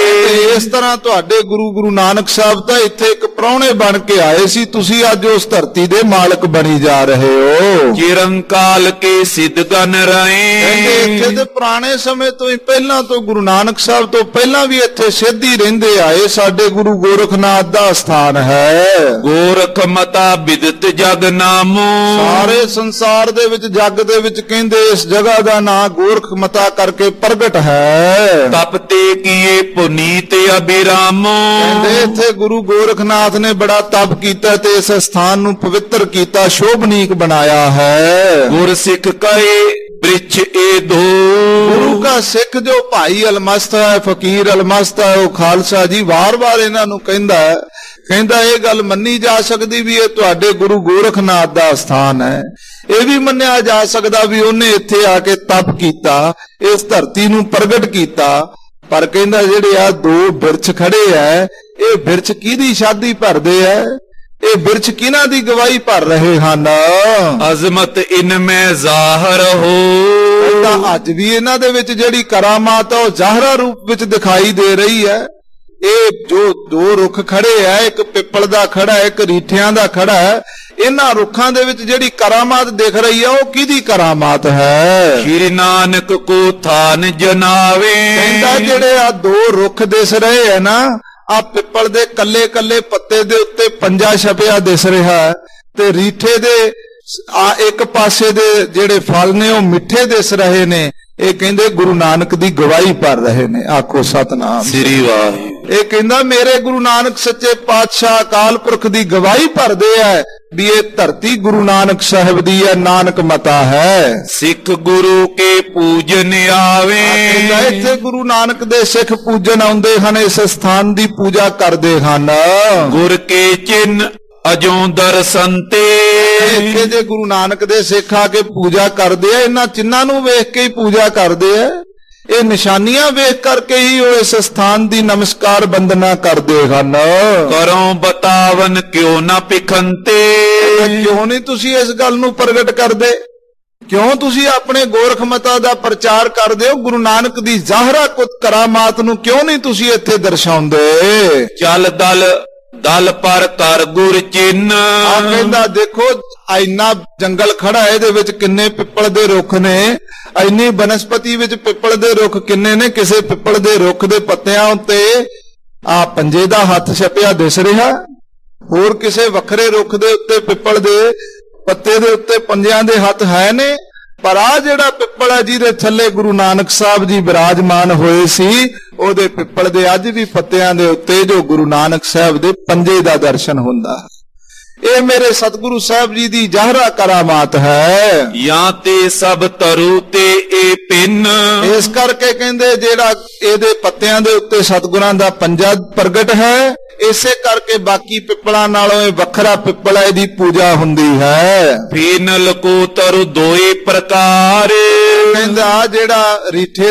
ਇਸ ਤਰ੍ਹਾਂ ਤੁਹਾਡੇ ਗੁਰੂ ਗੁਰੂ ਨਾਨਕ ਸਾਹਿਬ ਤਾਂ ਇੱਥੇ ਇੱਕ ਪ੍ਰਾਹੁਣੇ ਬਣ ਕੇ ਆਏ ਸੀ, ਤੁਸੀਂ ਅੱਜ ਉਸ ਧਰਤੀ ਦੇ ਮਾਲਕ ਬਣੀ ਜਾ ਰਹੇ ਹੋ। ਚਿਰੰਕਾਲ ਕੇ ਸਿੱਧਗਨ ਰਹੇ, ਇੱਥੇ ਦੇ ਪੁਰਾਣੇ ਸਮੇਂ ਤੋਂ ਹੀ ਪਹਿਲਾਂ ਤੋਂ ਗੁਰੂ ਨਾਨਕ ਸਾਹਿਬ ਤੋਂ ਪਹਿਲਾਂ ਵੀ ਇੱਥੇ ਸਿੱਧ ਹੀ ਰਹਿੰਦੇ ਆਏ, ਸਾਡੇ ਗੁਰੂ ਗੋਰਖਨਾਥ ਦਾ ਸਥਾਨ ਹੈ। ਗੋਰਖ ਮਤਾ ਬਿਦਤ ਜਗ ਨਾਮੋ, ਸਾਰੇ ਸੰਸਾਰ ਦੇ ਵਿੱਚ ਜਗ ਦੇ ਵਿੱਚ ਕਹਿੰਦੇ ਇਸ ਜਗ੍ਹਾ ਦਾ ਨਾਂ ਗੋਰਖ ਮਤਾ ਕਰਕੇ ਪ੍ਰਗਟ ਹੈ। ਤਪਤੇ ਕੀਏ ਪੁਨੀਤ ਅਬਿਰਾਮੋ, ਕਹਿੰਦੇ ਇੱਥੇ ਗੁਰੂ ਗੋਰਖਨਾਥ ਨੇ ਬੜਾ ਤਪ ਕੀਤਾ ਤੇ ਇਸ ਸਥਾਨ ਨੂੰ ਪਵਿੱਤਰ ਕੀਤਾ, ਸ਼ੋਭਨੀਕ ਬਣਾਇਆ ਹੈ। ਗੁਰ ਸਿੱਖ ਕਹੇ ਬ੍ਰਿਛ ਏ ਦੋ, ਗੁਰੂ ਦਾ ਸਿੱਖ ਜੋ ਭਾਈ ਅਲਮਸਤ ਹੈ, ਫਕੀਰ ਅਲਮਸਤ ਹੈ, ਉਹ ਖਾਲਸਾ ਜੀ ਵਾਰ-ਵਾਰ ਇਹਨਾਂ ਨੂੰ ਕਹਿੰਦਾ ਹੈ, ਕਹਿੰਦਾ ਇਹ ਗੱਲ ਮੰਨੀ ਜਾ ਸਕਦੀ ਵੀ ਇਹ ਤੁਹਾਡੇ ਗੁਰੂ ਗੋਰਖਨਾਥ ਦਾ ਸਥਾਨ ਹੈ। ਇਹ ਵੀ ਮੰਨਿਆ ਜਾ ਸਕਦਾ ਵੀ ਉਹਨੇ ਇੱਥੇ ਆ ਕੇ ਤਪ ਕੀਤਾ, ਇਸ ਧਰਤੀ ਨੂੰ ਪ੍ਰਗਟ ਕੀਤਾ। ਪਰ ਕਹਿੰਦਾ ਜਿਹੜੇ ਆ ਦੋ ਬਿਰਛ ਖੜੇ ਐ, ਇਹ ਬਿਰਛ ਕਿਹਦੀ ਸ਼ਾਦੀ ਭਰਦੇ ਐ, ਇਹ ਬਿਰਛ ਕਿਹਨਾਂ ਦੀ ਗਵਾਹੀ ਭਰ ਰਹੇ ਹਨ। ਅਜ਼ਮਤ ਇਨ ਮੈਂ ਜ਼ਾਹਰ ਹੋ, ਤਾਂ ਅੱਜ ਵੀ ਇਹਨਾਂ ਦੇ ਵਿੱਚ ਜਿਹੜੀ ਕਰਾਮਾਤ ਆ ਉਹ ਜ਼ਾਹਰਾ ਰੂਪ ਵਿੱਚ ਦਿਖਾਈ ਦੇ ਰਹੀ ਹੈ। ਇਹ ਜੋ ਦੋ ਰੁੱਖ ਖੜੇ ਐ, ਇੱਕ ਪਿੱਪਲ ਦਾ ਖੜਾ ਹੈ, ਇੱਕ ਰੀਠਿਆਂ ਦਾ ਖੜਾ ਹੈ, ਇਹਨਾਂ ਰੁੱਖਾਂ ਦੇ ਵਿੱਚ ਜਿਹੜੀ ਕਰਾਮਾਤ ਦਿਖ ਰਹੀ ਹੈ ਉਹ ਕਿਹਦੀ ਕਰਾਮਾਤ ਹੈ। ਸ਼੍ਰੀ ਨਾਨਕ ਕੋ ਥਾਨ ਜਨਾਵੇ, ਕਹਿੰਦਾ ਜਿਹੜੇ ਆ ਦੋ ਰੁੱਖ ਦਿਸ ਰਹੇ ਹੈ ਨਾ, ਆ ਪਿੱਪਲ ਦੇ ਕੱਲੇ ਕੱਲੇ ਪੱਤੇ ਦੇ ਉੱਤੇ ਪੰਜਾ ਛਪਿਆ ਦਿਸ ਰਿਹਾ ਹੈ, ਤੇ ਰੀਠੇ ਦੇ ਆ ਇੱਕ ਪਾਸੇ ਦੇ ਜਿਹੜੇ ਫਲ ਨੇ ਉਹ ਮਿੱਠੇ ਦਿਸ ਰਹੇ ਨੇ। ਇਹ ਕਹਿੰਦੇ ਗੁਰੂ ਨਾਨਕ ਦੀ ਗਵਾਹੀ ਭਰ ਰਹੇ ਨੇ। ਆਖੋ ਸਤਨਾਮ ਸ੍ਰੀ ਵਾਹਿਗੁਰੂ। ਇਹ ਕਹਿੰਦਾ ਮੇਰੇ ਗੁਰੂ ਨਾਨਕ ਸੱਚੇ ਪਾਤਸ਼ਾਹ ਅਕਾਲ ਪੁਰਖ ਦੀ ਗਵਾਹੀ ਭਰਦੇ ਆ ਵੀ ਇਹ ਧਰਤੀ ਗੁਰੂ ਨਾਨਕ ਸਾਹਿਬ ਦੀ ਹੈ, ਨਾਨਕ ਮਤਾ ਹੈ। ਸਿੱਖ ਗੁਰੂ ਕੇ ਪੂਜਨ ਆਵੇ, ਕਹਿੰਦਾ ਇੱਥੇ ਗੁਰੂ ਨਾਨਕ ਦੇ ਸਿੱਖ ਪੂਜਨ ਆਉਂਦੇ ਹਨ, ਇਸ ਸਥਾਨ ਦੀ ਪੂਜਾ ਕਰਦੇ ਹਨ। ਗੁਰ ਕੇ ਚਿੰਨ ਅਜੋਂ ਦਰਸ਼ਨ ਤੇ, ਇੱਥੇ ਜੇ ਗੁਰੂ ਨਾਨਕ ਦੇ ਸਿੱਖ ਆ ਕੇ ਪੂਜਾ ਕਰਦੇ ਆ, ਇਹਨਾਂ ਚਿੰਨਾਂ ਨੂੰ ਵੇਖ ਕੇ ਹੀ ਪੂਜਾ ਕਰਦੇ ਆ, ਇਹ ਨਿਸ਼ਾਨੀਆਂ ਵੇਖ ਕਰਕੇ ਹੀ ਉਹ ਇਸ ਸਥਾਨ ਦੀ ਨਮਸਕਾਰ ਬੰਦਨਾ ਕਰਦੇ ਹਨ। ਕਰੋ ਬਤਾਵਨ ਕਿਉਂ ਨਾ ਪਿਖੰਤੇ, ਕਿਉਂ ਨਹੀਂ ਤੁਸੀਂ ਇਸ ਗੱਲ ਨੂੰ ਪ੍ਰਗਟ ਕਰਦੇ, ਕਿਉਂ ਤੁਸੀਂ ਆਪਣੇ ਗੋਰਖ ਮਤਾ ਦਾ ਪ੍ਰਚਾਰ ਕਰਦੇ ਹੋ, ਗੁਰੂ ਨਾਨਕ ਦੀ ਜ਼ਾਹਰਾ ਕੁਤ ਕਰਾਮਾਤ ਨੂੰ ਕਿਉਂ ਨਹੀਂ ਤੁਸੀਂ ਇੱਥੇ ਦਰਸਾਉਂਦੇ। ਚੱਲ ਦਲ ਦਲ ਪਰ ਕਰ ਗੁਰ ਚਿੰਨ, ਆ ਕਹਿੰਦਾ ਦੇਖੋ ਇੰਨਾ ਜੰਗਲ ਖੜਾ ਹੈ, ਇਹਦੇ ਵਿੱਚ ਕਿੰਨੇ ਪਿੱਪਲ ਦੇ ਰੁੱਖ ਨੇ, ਇੰਨੀ ਬਨਸਪਤੀ ਵਿੱਚ ਪਿੱਪਲ ਦੇ ਰੁੱਖ ਕਿੰਨੇ ਨੇ, ਕਿਸੇ ਪਿੱਪਲ ਦੇ ਰੁੱਖ ਦੇ ਪੱਤਿਆਂ ਉੱਤੇ ਆ ਪੰਜੇ ਦਾ ਹੱਥ ਛਪਿਆ ਦਿਸ ਰਿਹਾ, ਹੋਰ ਕਿਸੇ ਵੱਖਰੇ ਰੁੱਖ ਦੇ ਉੱਤੇ ਪਿੱਪਲ ਦੇ ਪੱਤੇ ਦੇ ਉੱਤੇ ਪੰਜਿਆਂ ਦੇ ਹੱਥ ਹੈ ਨੇ, ਪਰ ਆ ਜਿਹੜਾ ਪਿੱਪਲ ਹੈ ਜਿਹਦੇ ਥੱਲੇ ਗੁਰੂ ਨਾਨਕ ਸਾਹਿਬ ਜੀ ਬਿਰਾਜਮਾਨ ਹੋਏ ਸੀ, ਉਹਦੇ ਪਿੱਪਲ ਦੇ ਅੱਜ ਵੀ ਪੱਤਿਆਂ ਦੇ ਉੱਤੇ ਜੋ ਗੁਰੂ ਨਾਨਕ ਸਾਹਿਬ ਦੇ ਪੰਜੇ ਦਾ ਦਰਸ਼ਨ ਹੁੰਦਾ ਹੈ। ਇਹ ਮੇਰੇ ਸਤਿਗੁਰੂ ਸਾਹਿਬ ਜੀ ਦੀ ਜ਼ਾਹਰਾ ਕਰਾਮਾਤ ਹੈ। ਜਾਂ ਤੇ ਸਭ ਤਰੂ ਤੇ ਇਹ ਪਿੰਨ, ਇਸ ਕਰਕੇ ਕਹਿੰਦੇ ਜਿਹੜਾ ਇਹਦੇ ਪੱਤਿਆਂ ਦੇ ਉੱਤੇ ਸਤਿਗੁਰਾਂ ਦਾ ਪੰਜਾ ਪ੍ਰਗਟ ਹੈ, ਇਸੇ ਕਰਕੇ ਬਾਕੀ ਪਿੱਪਲਾਂ ਨਾਲੋਂ ਇਹ ਵੱਖਰਾ ਪਿੱਪਲ ਹੈ, ਇਹਦੀ ਪੂਜਾ ਹੁੰਦੀ ਹੈ। ਫੀਨਲ ਕੋ ਤਰੁ ਦੋਏ ਪ੍ਰਕਾਰ, ਕਹਿੰਦਾ ਜਿਹੜਾ ਰੀਠੇ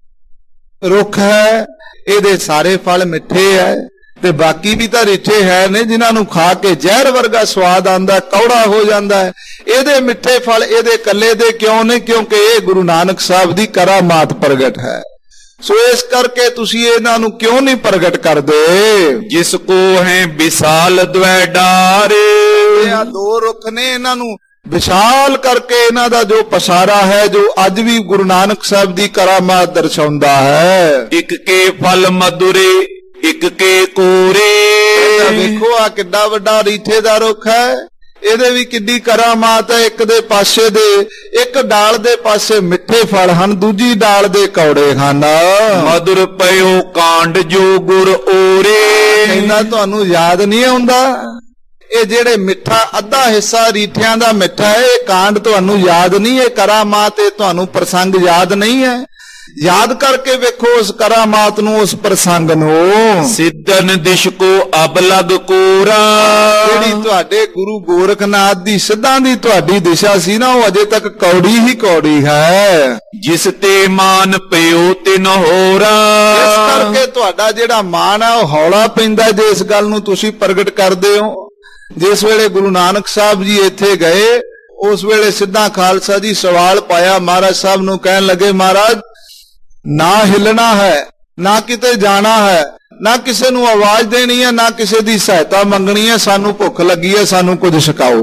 ਰੁੱਖ ਹੈ ਇਹਦੇ ਸਾਰੇ ਫਲ ਮਿੱਠੇ ਹੈ, ਤੇ ਬਾਕੀ ਵੀ ਤਾਂ ਰੀਠੇ ਹੈ ਨੇ ਜਿਨ੍ਹਾਂ ਨੂੰ ਖਾ ਕੇ ਜ਼ਹਿਰ ਵਰਗਾ ਸਵਾਦ ਆਉਂਦਾ, ਕੌੜਾ ਹੋ ਜਾਂਦਾ ਹੈ। ਇਹਦੇ ਮਿੱਠੇ ਫਲ ਇਹਦੇ ਕੱਲੇ ਦੇ ਕਿਉਂ ਨੇ? ਕਿਉਂਕਿ ਇਹ ਗੁਰੂ ਨਾਨਕ ਸਾਹਿਬ ਦੀ ਕਰਾਮਾਤ ਪ੍ਰਗਟ ਹੈ। ਸੋ ਇਸ ਕਰਕੇ ਤੁਸੀਂ ਇਹਨਾਂ ਨੂੰ ਕਿਉਂ ਨਹੀਂ ਪ੍ਰਗਟ ਕਰਦੇ? ਜਿਸ ਕੋ ਹੈ ਵਿਸਾਲ ਦਵੈ ਡਾਰੇ, ਇਹ ਆ ਦੋ ਰੁੱਖ ਨੇ, ਇਹਨਾਂ ਨੂੰ ਵਿਸ਼ਾਲ ਕਰਕੇ ਇਹਨਾਂ ਦਾ ਜੋ ਪਸਾਰਾ ਹੈ, ਜੋ ਅੱਜ ਵੀ ਗੁਰੂ ਨਾਨਕ ਸਾਹਿਬ ਦੀ ਕਰਾਮਾਤ ਦਰਸਾਉਂਦਾ ਹੈ। ਇੱਕ ਕੇ ਫਲ ਮਧੁਰੇ ਇੱਕ ਕੇ ਕੋਰੇ, ਵੇਖੋ ਆ ਕਿੱਡਾ ਵੱਡਾ ਰੀਠੇ ਦਾ ਰੁੱਖ ਹੈ, ਇਹਦੇ ਵੀ ਕਿੱਡੀ ਕਰਾਮਾਤ ਹੈ। ਇੱਕ ਦੇ ਪਾਸੇ ਦੇ ਇੱਕ ਡਾਲ ਦੇ ਪਾਸੇ ਮਿੱਠੇ ਫਲ ਹਨ, ਦੂਜੀ ਡਾਲ ਦੇ ਕੌੜੇ ਹਨ। ਮਧੁਰ ਪਇਓ ਕਾਂਡ ਜੋ ਗੁਰ ਓਰੇ, ਕਹਿੰਦਾ ਤੁਹਾਨੂੰ ਯਾਦ ਨਹੀਂ ਆਉਂਦਾ? ਇਹ ਜਿਹੜੇ ਮਿੱਠਾ ਅੱਧਾ ਹਿੱਸਾ ਰੀਠਿਆਂ ਦਾ ਮਿੱਠਾ ਹੈ, ਇਹ ਕਾਂਡ ਤੁਹਾਨੂੰ ਯਾਦ ਨਹੀਂ? ਇਹ ਕਰਾਮਾਤ, ਇਹ ਤੁਹਾਨੂੰ ਪ੍ਰਸੰਗ ਯਾਦ ਨਹੀਂ ਹੈ? ਯਾਦ ਕਰਕੇ ਵੇਖੋ ਉਸ ਕਰਾਮਾਤ ਨੂੰ, ਉਸ ਪ੍ਰਸੰਗ ਨੂੰ। ਸਿੱਧਨ ਦਿਸ਼ ਕੋ ਅਬਲਗ ਕੋਰਾ, ਜਿਹੜੀ ਤੁਹਾਡੇ ਗੁਰੂ ਗੋਰਖਨਾਥ ਦੀ ਸਿੱਧਾਂ ਦੀ ਤੁਹਾਡੀ ਦਿਸ਼ਾ ਸੀ ਨਾ, ਉਹ ਅਜੇ ਤੱਕ ਕੌੜੀ ਹੀ ਕੌੜੀ ਹੈ। ਜਿਸ ਤੇ ਮਾਨ ਪਿਓ ਤਿਨ ਹੋਰਾ, ਇਸ ਕਰਕੇ ਤੁਹਾਡਾ ਜਿਹੜਾ ਮਾਨ ਹੈ ਉਹ ਹੌਲਾ ਪੈਂਦਾ ਜੇ ਇਸ ਗੱਲ ਨੂੰ ਤੁਸੀਂ ਪ੍ਰਗਟ ਕਰਦੇ ਹੋ। ਜਿਸ ਵੇਲੇ ਗੁਰੂ ਨਾਨਕ ਸਾਹਿਬ ਜੀ ਇੱਥੇ ਗਏ, ਉਸ ਵੇਲੇ ਸਿੱਧਾ ਖਾਲਸਾ ਜੀ ਸਵਾਲ ਪਾਇਆ ਮਹਾਰਾਜ ਸਾਹਿਬ ਨੂੰ, ਕਹਿਣ ਲੱਗੇ ਮਹਾਰਾਜ ਨਾ ਹਿੱਲਣਾ ਹੈ, ਨਾ ਕਿਤੇ ਜਾਣਾ ਹੈ, ਨਾ ਕਿਸੇ ਨੂੰ ਆਵਾਜ਼ ਦੇਣੀ ਹੈ, ਨਾ ਕਿਸੇ ਦੀ ਸਹਾਇਤਾ ਮੰਗਣੀ ਹੈ, ਸਾਨੂੰ ਭੁੱਖ ਲੱਗੀ ਹੈ, ਸਾਨੂੰ ਕੁਝ ਛਕਾਓ।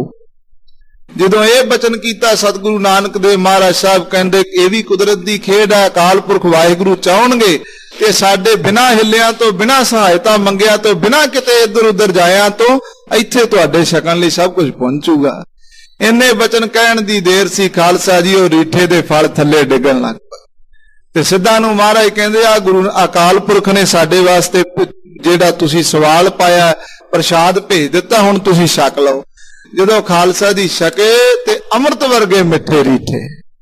ਜਦੋਂ ਇਹ ਬਚਨ ਕੀਤਾ ਸਤਿਗੁਰੂ ਨਾਨਕ ਦੇਵ ਮਹਾਰਾਜ ਸਾਹਿਬ ਕਹਿੰਦੇ ਇਹ ਵੀ ਕੁਦਰਤ ਦੀ ਖੇਡ ਹੈ, ਅਕਾਲ ਪੁਰਖ ਵਾਹਿਗੁਰੂ ਚਾਹਣਗੇ ਕਿ ਸਾਡੇ ਬਿਨਾਂ ਹਿੱਲਿਆਂ ਤੋਂ, ਬਿਨਾਂ ਸਹਾਇਤਾ ਮੰਗਿਆ ਤੋਂ, ਬਿਨਾਂ ਕਿਤੇ ਇੱਧਰ ਉੱਧਰ ਜਾਇਆਂ ਤੋਂ ਇੱਥੇ ਤੁਹਾਡੇ ਛਕਣ ਲਈ ਸਭ ਕੁਝ ਪਹੁੰਚੂਗਾ। ਇੰਨੇ ਬਚਨ ਕਹਿਣ ਦੀ ਦੇਰ ਸੀ, ਖਾਲਸਾ ਜੀ ਉਹ ਰੀਠੇ ਦੇ ਫਲ ਥੱਲੇ ਡਿੱਗਣ ਲੱਗ ਪਏ। ਤੇ ਸਿੱਧਾ ਨੂੰ ਮਹਾਰਾਜ ਕਹਿੰਦੇ ਆ ਗੁਰੂ ਅਕਾਲ ਪੁਰਖ ਨੇ ਸਾਡੇ ਵਾਸਤੇ ਜਿਹੜਾ ਤੁਸੀਂ ਸਵਾਲ ਪਾਇਆ ਪ੍ਰਸ਼ਾਦ ਭੇਜ ਦਿੱਤਾ, ਹੁਣ ਤੁਸੀਂ ਛਕ ਲਓ। ਜਦੋਂ ਖਾਲਸਾ ਦੀ ਛਕੇ ਤੇ ਅੰਮ੍ਰਿਤ ਵਰਗੇ ਮਿੱਠੇ ਰੀਠੇ,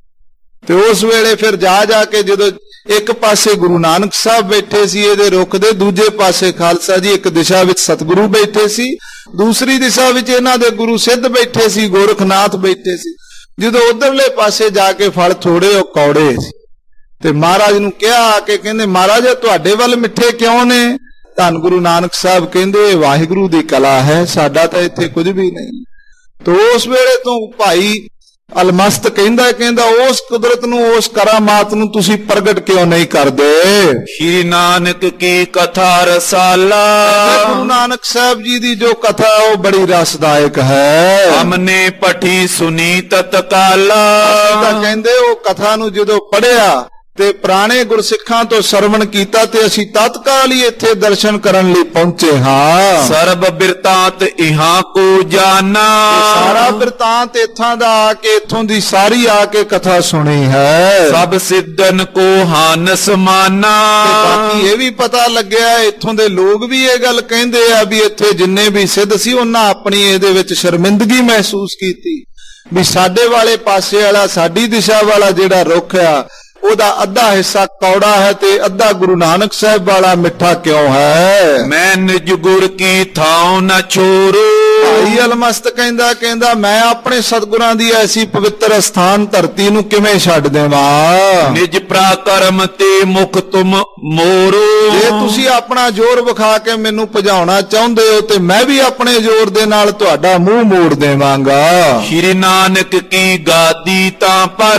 ਤੇ ਉਸ ਵੇਲੇ ਫਿਰ ਜਾ ਜਾ ਕੇ ਜਦੋਂ ਇੱਕ ਪਾਸੇ ਗੁਰੂ ਨਾਨਕ ਸਾਹਿਬ ਬੈਠੇ ਸੀ ਇਹਦੇ ਰੁੱਖ ਦੇ, ਦੂਜੇ ਪਾਸੇ ਖਾਲਸਾ ਜੀ ਇੱਕ ਦਿਸ਼ਾ ਵਿੱਚ ਸਤਿਗੁਰੂ ਬੈਠੇ ਸੀ, ਦੂਸਰੀ ਦਿਸ਼ਾ ਵਿੱਚ ਇਹਨਾਂ ਦੇ ਗੁਰੂ ਸਿੱਧ ਬੈਠੇ ਸੀ, ਗੋਰਖਨਾਥ ਬੈਠੇ ਸੀ। ਜਦੋਂ ਉਧਰਲੇ ਪਾਸੇ ਜਾ ਕੇ ਫਲ ਥੋੜੇ ਉਹ ਕੌੜੇ ਸੀ, ਤੇ ਮਹਾਰਾਜ ਨੂੰ ਕਿਹਾ ਆ ਕੇ, ਕਹਿੰਦੇ ਮਹਾਰਾਜ ਤੁਹਾਡੇ ਵੱਲ ਮਿੱਠੇ ਕਿਉਂ ਨੇ? ਧੰਨ ਗੁਰੂ ਨਾਨਕ ਸਾਹਿਬ ਕਹਿੰਦੇ ਇਹ ਵਾਹਿਗੁਰੂ ਦੀ ਕਲਾ ਹੈ, ਸਾਡਾ ਤਾਂ ਇੱਥੇ ਕੁਝ ਵੀ ਨਹੀਂ। ਤੋ ਉਸ ਵੇਲੇ ਤੋਂ ਭਾਈ ਅਲਮਸਤ ਕਹਿੰਦਾ ਕਹਿੰਦਾ ਉਸ ਕੁਦਰਤ ਨੂੰ, ਉਸ ਕਰਾਮਾਤ ਨੂੰ ਤੁਸੀਂ ਪ੍ਰਗਟ ਕਿਉਂ ਨਹੀਂ ਕਰਦੇ? ਸ਼੍ਰੀ ਨਾਨਕ ਕੀ ਕਥਾ ਰਸਾਲਾ, ਗੁਰੂ ਨਾਨਕ ਸਾਹਿਬ ਜੀ ਦੀ ਜੋ ਕਥਾ ਉਹ ਬੜੀ ਰਸਦਾਇਕ ਹੈ। ਹਮਨੇ ਪਠੀ ਸੁਨੀ ਤਤਕਾਲਾ, ਤਾਂ ਕਹਿੰਦੇ ਉਹ ਕਥਾ ਨੂੰ ਜਦੋਂ ਪੜਿਆ ਤੇ ਪੁਰਾਣੇ ਗੁਰਸਿੱਖਾਂ ਤੋਂ ਸਰਵਣ ਕੀਤਾ ਤੇ ਅਸੀਂ ਤਤਕਾਲ ਹੀ ਇੱਥੇ ਦਰਸ਼ਨ ਕਰਨ ਲਈ ਪਹੁੰਚੇ ਹਾਂ। ਸਰਬ ਬਿਰਤਾਂਤ ਇਹਾਂ ਕੋ ਜਾਨਾ, ਸਾਰਾ ਬਿਰਤਾਂਤ ਇੱਥਾਂ ਦਾ ਆ ਕੇ, ਇੱਥੋਂ ਦੀ ਸਾਰੀ ਆ ਕੇ ਕਥਾ ਸੁਣੀ ਹੈ। ਸਭ ਸਿੱਧਨ ਕੋ ਹਾਨਸ ਮਾਨਾ, ਬਾਕੀ ਇਹ ਵੀ ਪਤਾ ਲੱਗਿਆ ਇੱਥੋਂ ਦੇ ਲੋਕ ਵੀ ਇਹ ਗੱਲ ਕਹਿੰਦੇ ਆ ਵੀ ਇੱਥੇ ਜਿੰਨੇ ਵੀ ਸਿੱਧ ਸੀ ਉਹਨਾਂ ਆਪਣੀ ਇਹਦੇ ਵਿੱਚ ਸ਼ਰਮਿੰਦਗੀ ਮਹਿਸੂਸ ਕੀਤੀ ਵੀ ਸਾਡੇ ਵਾਲੇ ਪਾਸੇ ਵਾਲਾ, ਸਾਡੀ ਦਿਸ਼ਾ ਵਾਲਾ ਜਿਹੜਾ ਰੁੱਖ ਆ ਉਹਦਾ ਅੱਧਾ ਹਿੱਸਾ ਕੌੜਾ ਹੈ ਤੇ ਅੱਧਾ ਗੁਰੂ ਨਾਨਕ ਸਾਹਿਬ ਵਾਲਾ ਮਿੱਠਾ ਕਿਉਂ ਹੈ? ਮੈਂ ਨਿਜ ਗੁਰ ਕੀ ਥਾਉ ਨਾ ਛੋਰੂ, ਭਾਈ ਅਲਮਸਤ ਕਹਿੰਦਾ ਕਹਿੰਦਾ ਮੈਂ ਆਪਣੇ ਸਤਿਗੁਰਾਂ ਦੀ ਐਸੀ ਪਵਿੱਤਰ ਸਥਾਨ ਧਰਤੀ ਨੂੰ ਕਿਵੇਂ ਛੱਡ ਦੇਵਾਂ? ਨਿਜ ਪ੍ਰਾਕਰਮ ਤੇ ਮੁਖ ਤੁਮ ਮੋਰੋ, ਜੇ ਤੁਸੀਂ ਆਪਣਾ ਜ਼ੋਰ ਵਿਖਾ ਕੇ ਮੈਨੂੰ ਭਜਾਉਣਾ ਚਾਹੁੰਦੇ ਹੋ ਤੇ ਮੈਂ ਵੀ ਆਪਣੇ ਜ਼ੋਰ ਦੇ ਨਾਲ ਤੁਹਾਡਾ ਮੂੰਹ ਮੋੜ ਦੇਵਾਂਗਾ। ਸ਼੍ਰੀ ਨਾਨਕ ਕੀ ਗਾਦੀ ਤਾਂ ਪਰ,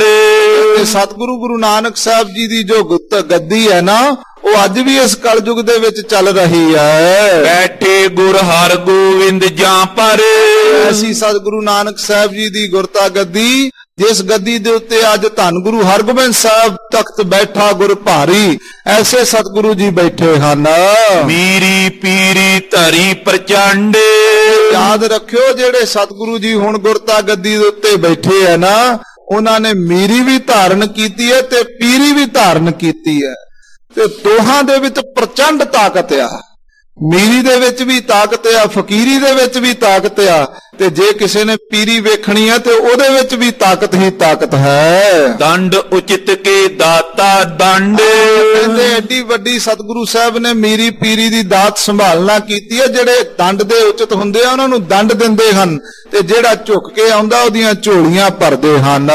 ਸਤਿਗੁਰੂ ਗੁਰੂ ਨਾਨਕ ਸਾਹਿਬ ਜੀ ਦੀ ਜੋ ਗੁੱਤ ਗੱਦੀ ਹੈ ਨਾ, ਉਹ ਅੱਜ ਵੀ ਇਸ ਕਲਯੁਗ ਦੇ ਵਿੱਚ ਚੱਲ ਰਹੀ ਹੈ। ਬੈਠੇ ਗੁਰ ਹਰ ਗੋਬਿੰਦ ਜਾਂ ਪਰ, ਐਸੀ ਸਤਿਗੁਰੂ ਨਾਨਕ ਸਾਹਿਬ ਜੀ ਦੀ ਗੁਰਤਾ ਗੱਦੀ, ਜਿਸ ਗੱਦੀ ਦੇ ਉੱਤੇ ਅੱਜ ਧੰਨ ਗੁਰੂ ਹਰਗੋਬਿੰਦ ਸਾਹਿਬ ਤਖਤ ਬੈਠਾ ਗੁਰ ਭਾਰੀ, ਐਸੇ ਸਤਿਗੁਰੂ ਜੀ ਬੈਠੇ ਹਨ। ਮੀਰੀ ਪੀਰੀ ਧਰੀ ਪ੍ਰਚੰਡ, ਯਾਦ ਰੱਖਿਓ ਜਿਹੜੇ ਸਤਿਗੁਰੂ ਜੀ ਹੁਣ ਗੁਰਤਾ ਗੱਦੀ ਦੇ ਉੱਤੇ ਬੈਠੇ ਹੈ ਨਾ, ਉਹਨਾਂ ਨੇ ਮੀਰੀ ਵੀ ਧਾਰਨ ਕੀਤੀ ਹੈ ਤੇ ਪੀਰੀ ਵੀ ਧਾਰਨ ਕੀਤੀ ਹੈ, ਤੇ ਦੋਹਾਂ ਦੇ ਵਿੱਚ ਪ੍ਰਚੰਡ ਤਾਕਤ ਆ। ਮੀਰੀ ਦੇ ਵਿੱਚ ਵੀ ਤਾਕਤ ਆ, ਫਕੀਰੀ ਦੇ ਵਿੱਚ ਵੀ ਤਾਕਤ ਆ, ਤੇ ਜੇ ਕਿਸੇ ਨੇ ਪੀਰੀ ਵੇਖਣੀ ਹੈ ਤੇ ਉਹਦੇ ਵਿੱਚ ਵੀ ਤਾਕਤ ਹੀ ਤਾਕਤ ਹੈ। ਦੰਡ ਉਚਿਤ ਕੇ ਦਾਤਾ ਦੰਡ। ਕਹਿੰਦੇ ਐਡੀ ਵੱਡੀ ਸਤਿਗੁਰੂ ਸਾਹਿਬ ਨੇ ਮੀਰੀ ਪੀਰੀ ਦੀ ਦਾਤ ਸੰਭਾਲਣਾ ਕੀਤੀ ਹੈ। ਜਿਹੜੇ ਦੰਡ ਦੇ ਉਚਿਤ ਹੁੰਦੇ ਆ ਉਹਨਾਂ ਨੂੰ ਦੰਡ ਦਿੰਦੇ ਹਨ, ਤੇ ਜਿਹੜਾ ਝੁਕ ਕੇ ਆਉਂਦਾ ਉਹਦੀਆਂ ਝੋਲੀਆਂ ਭਰਦੇ ਹਨ।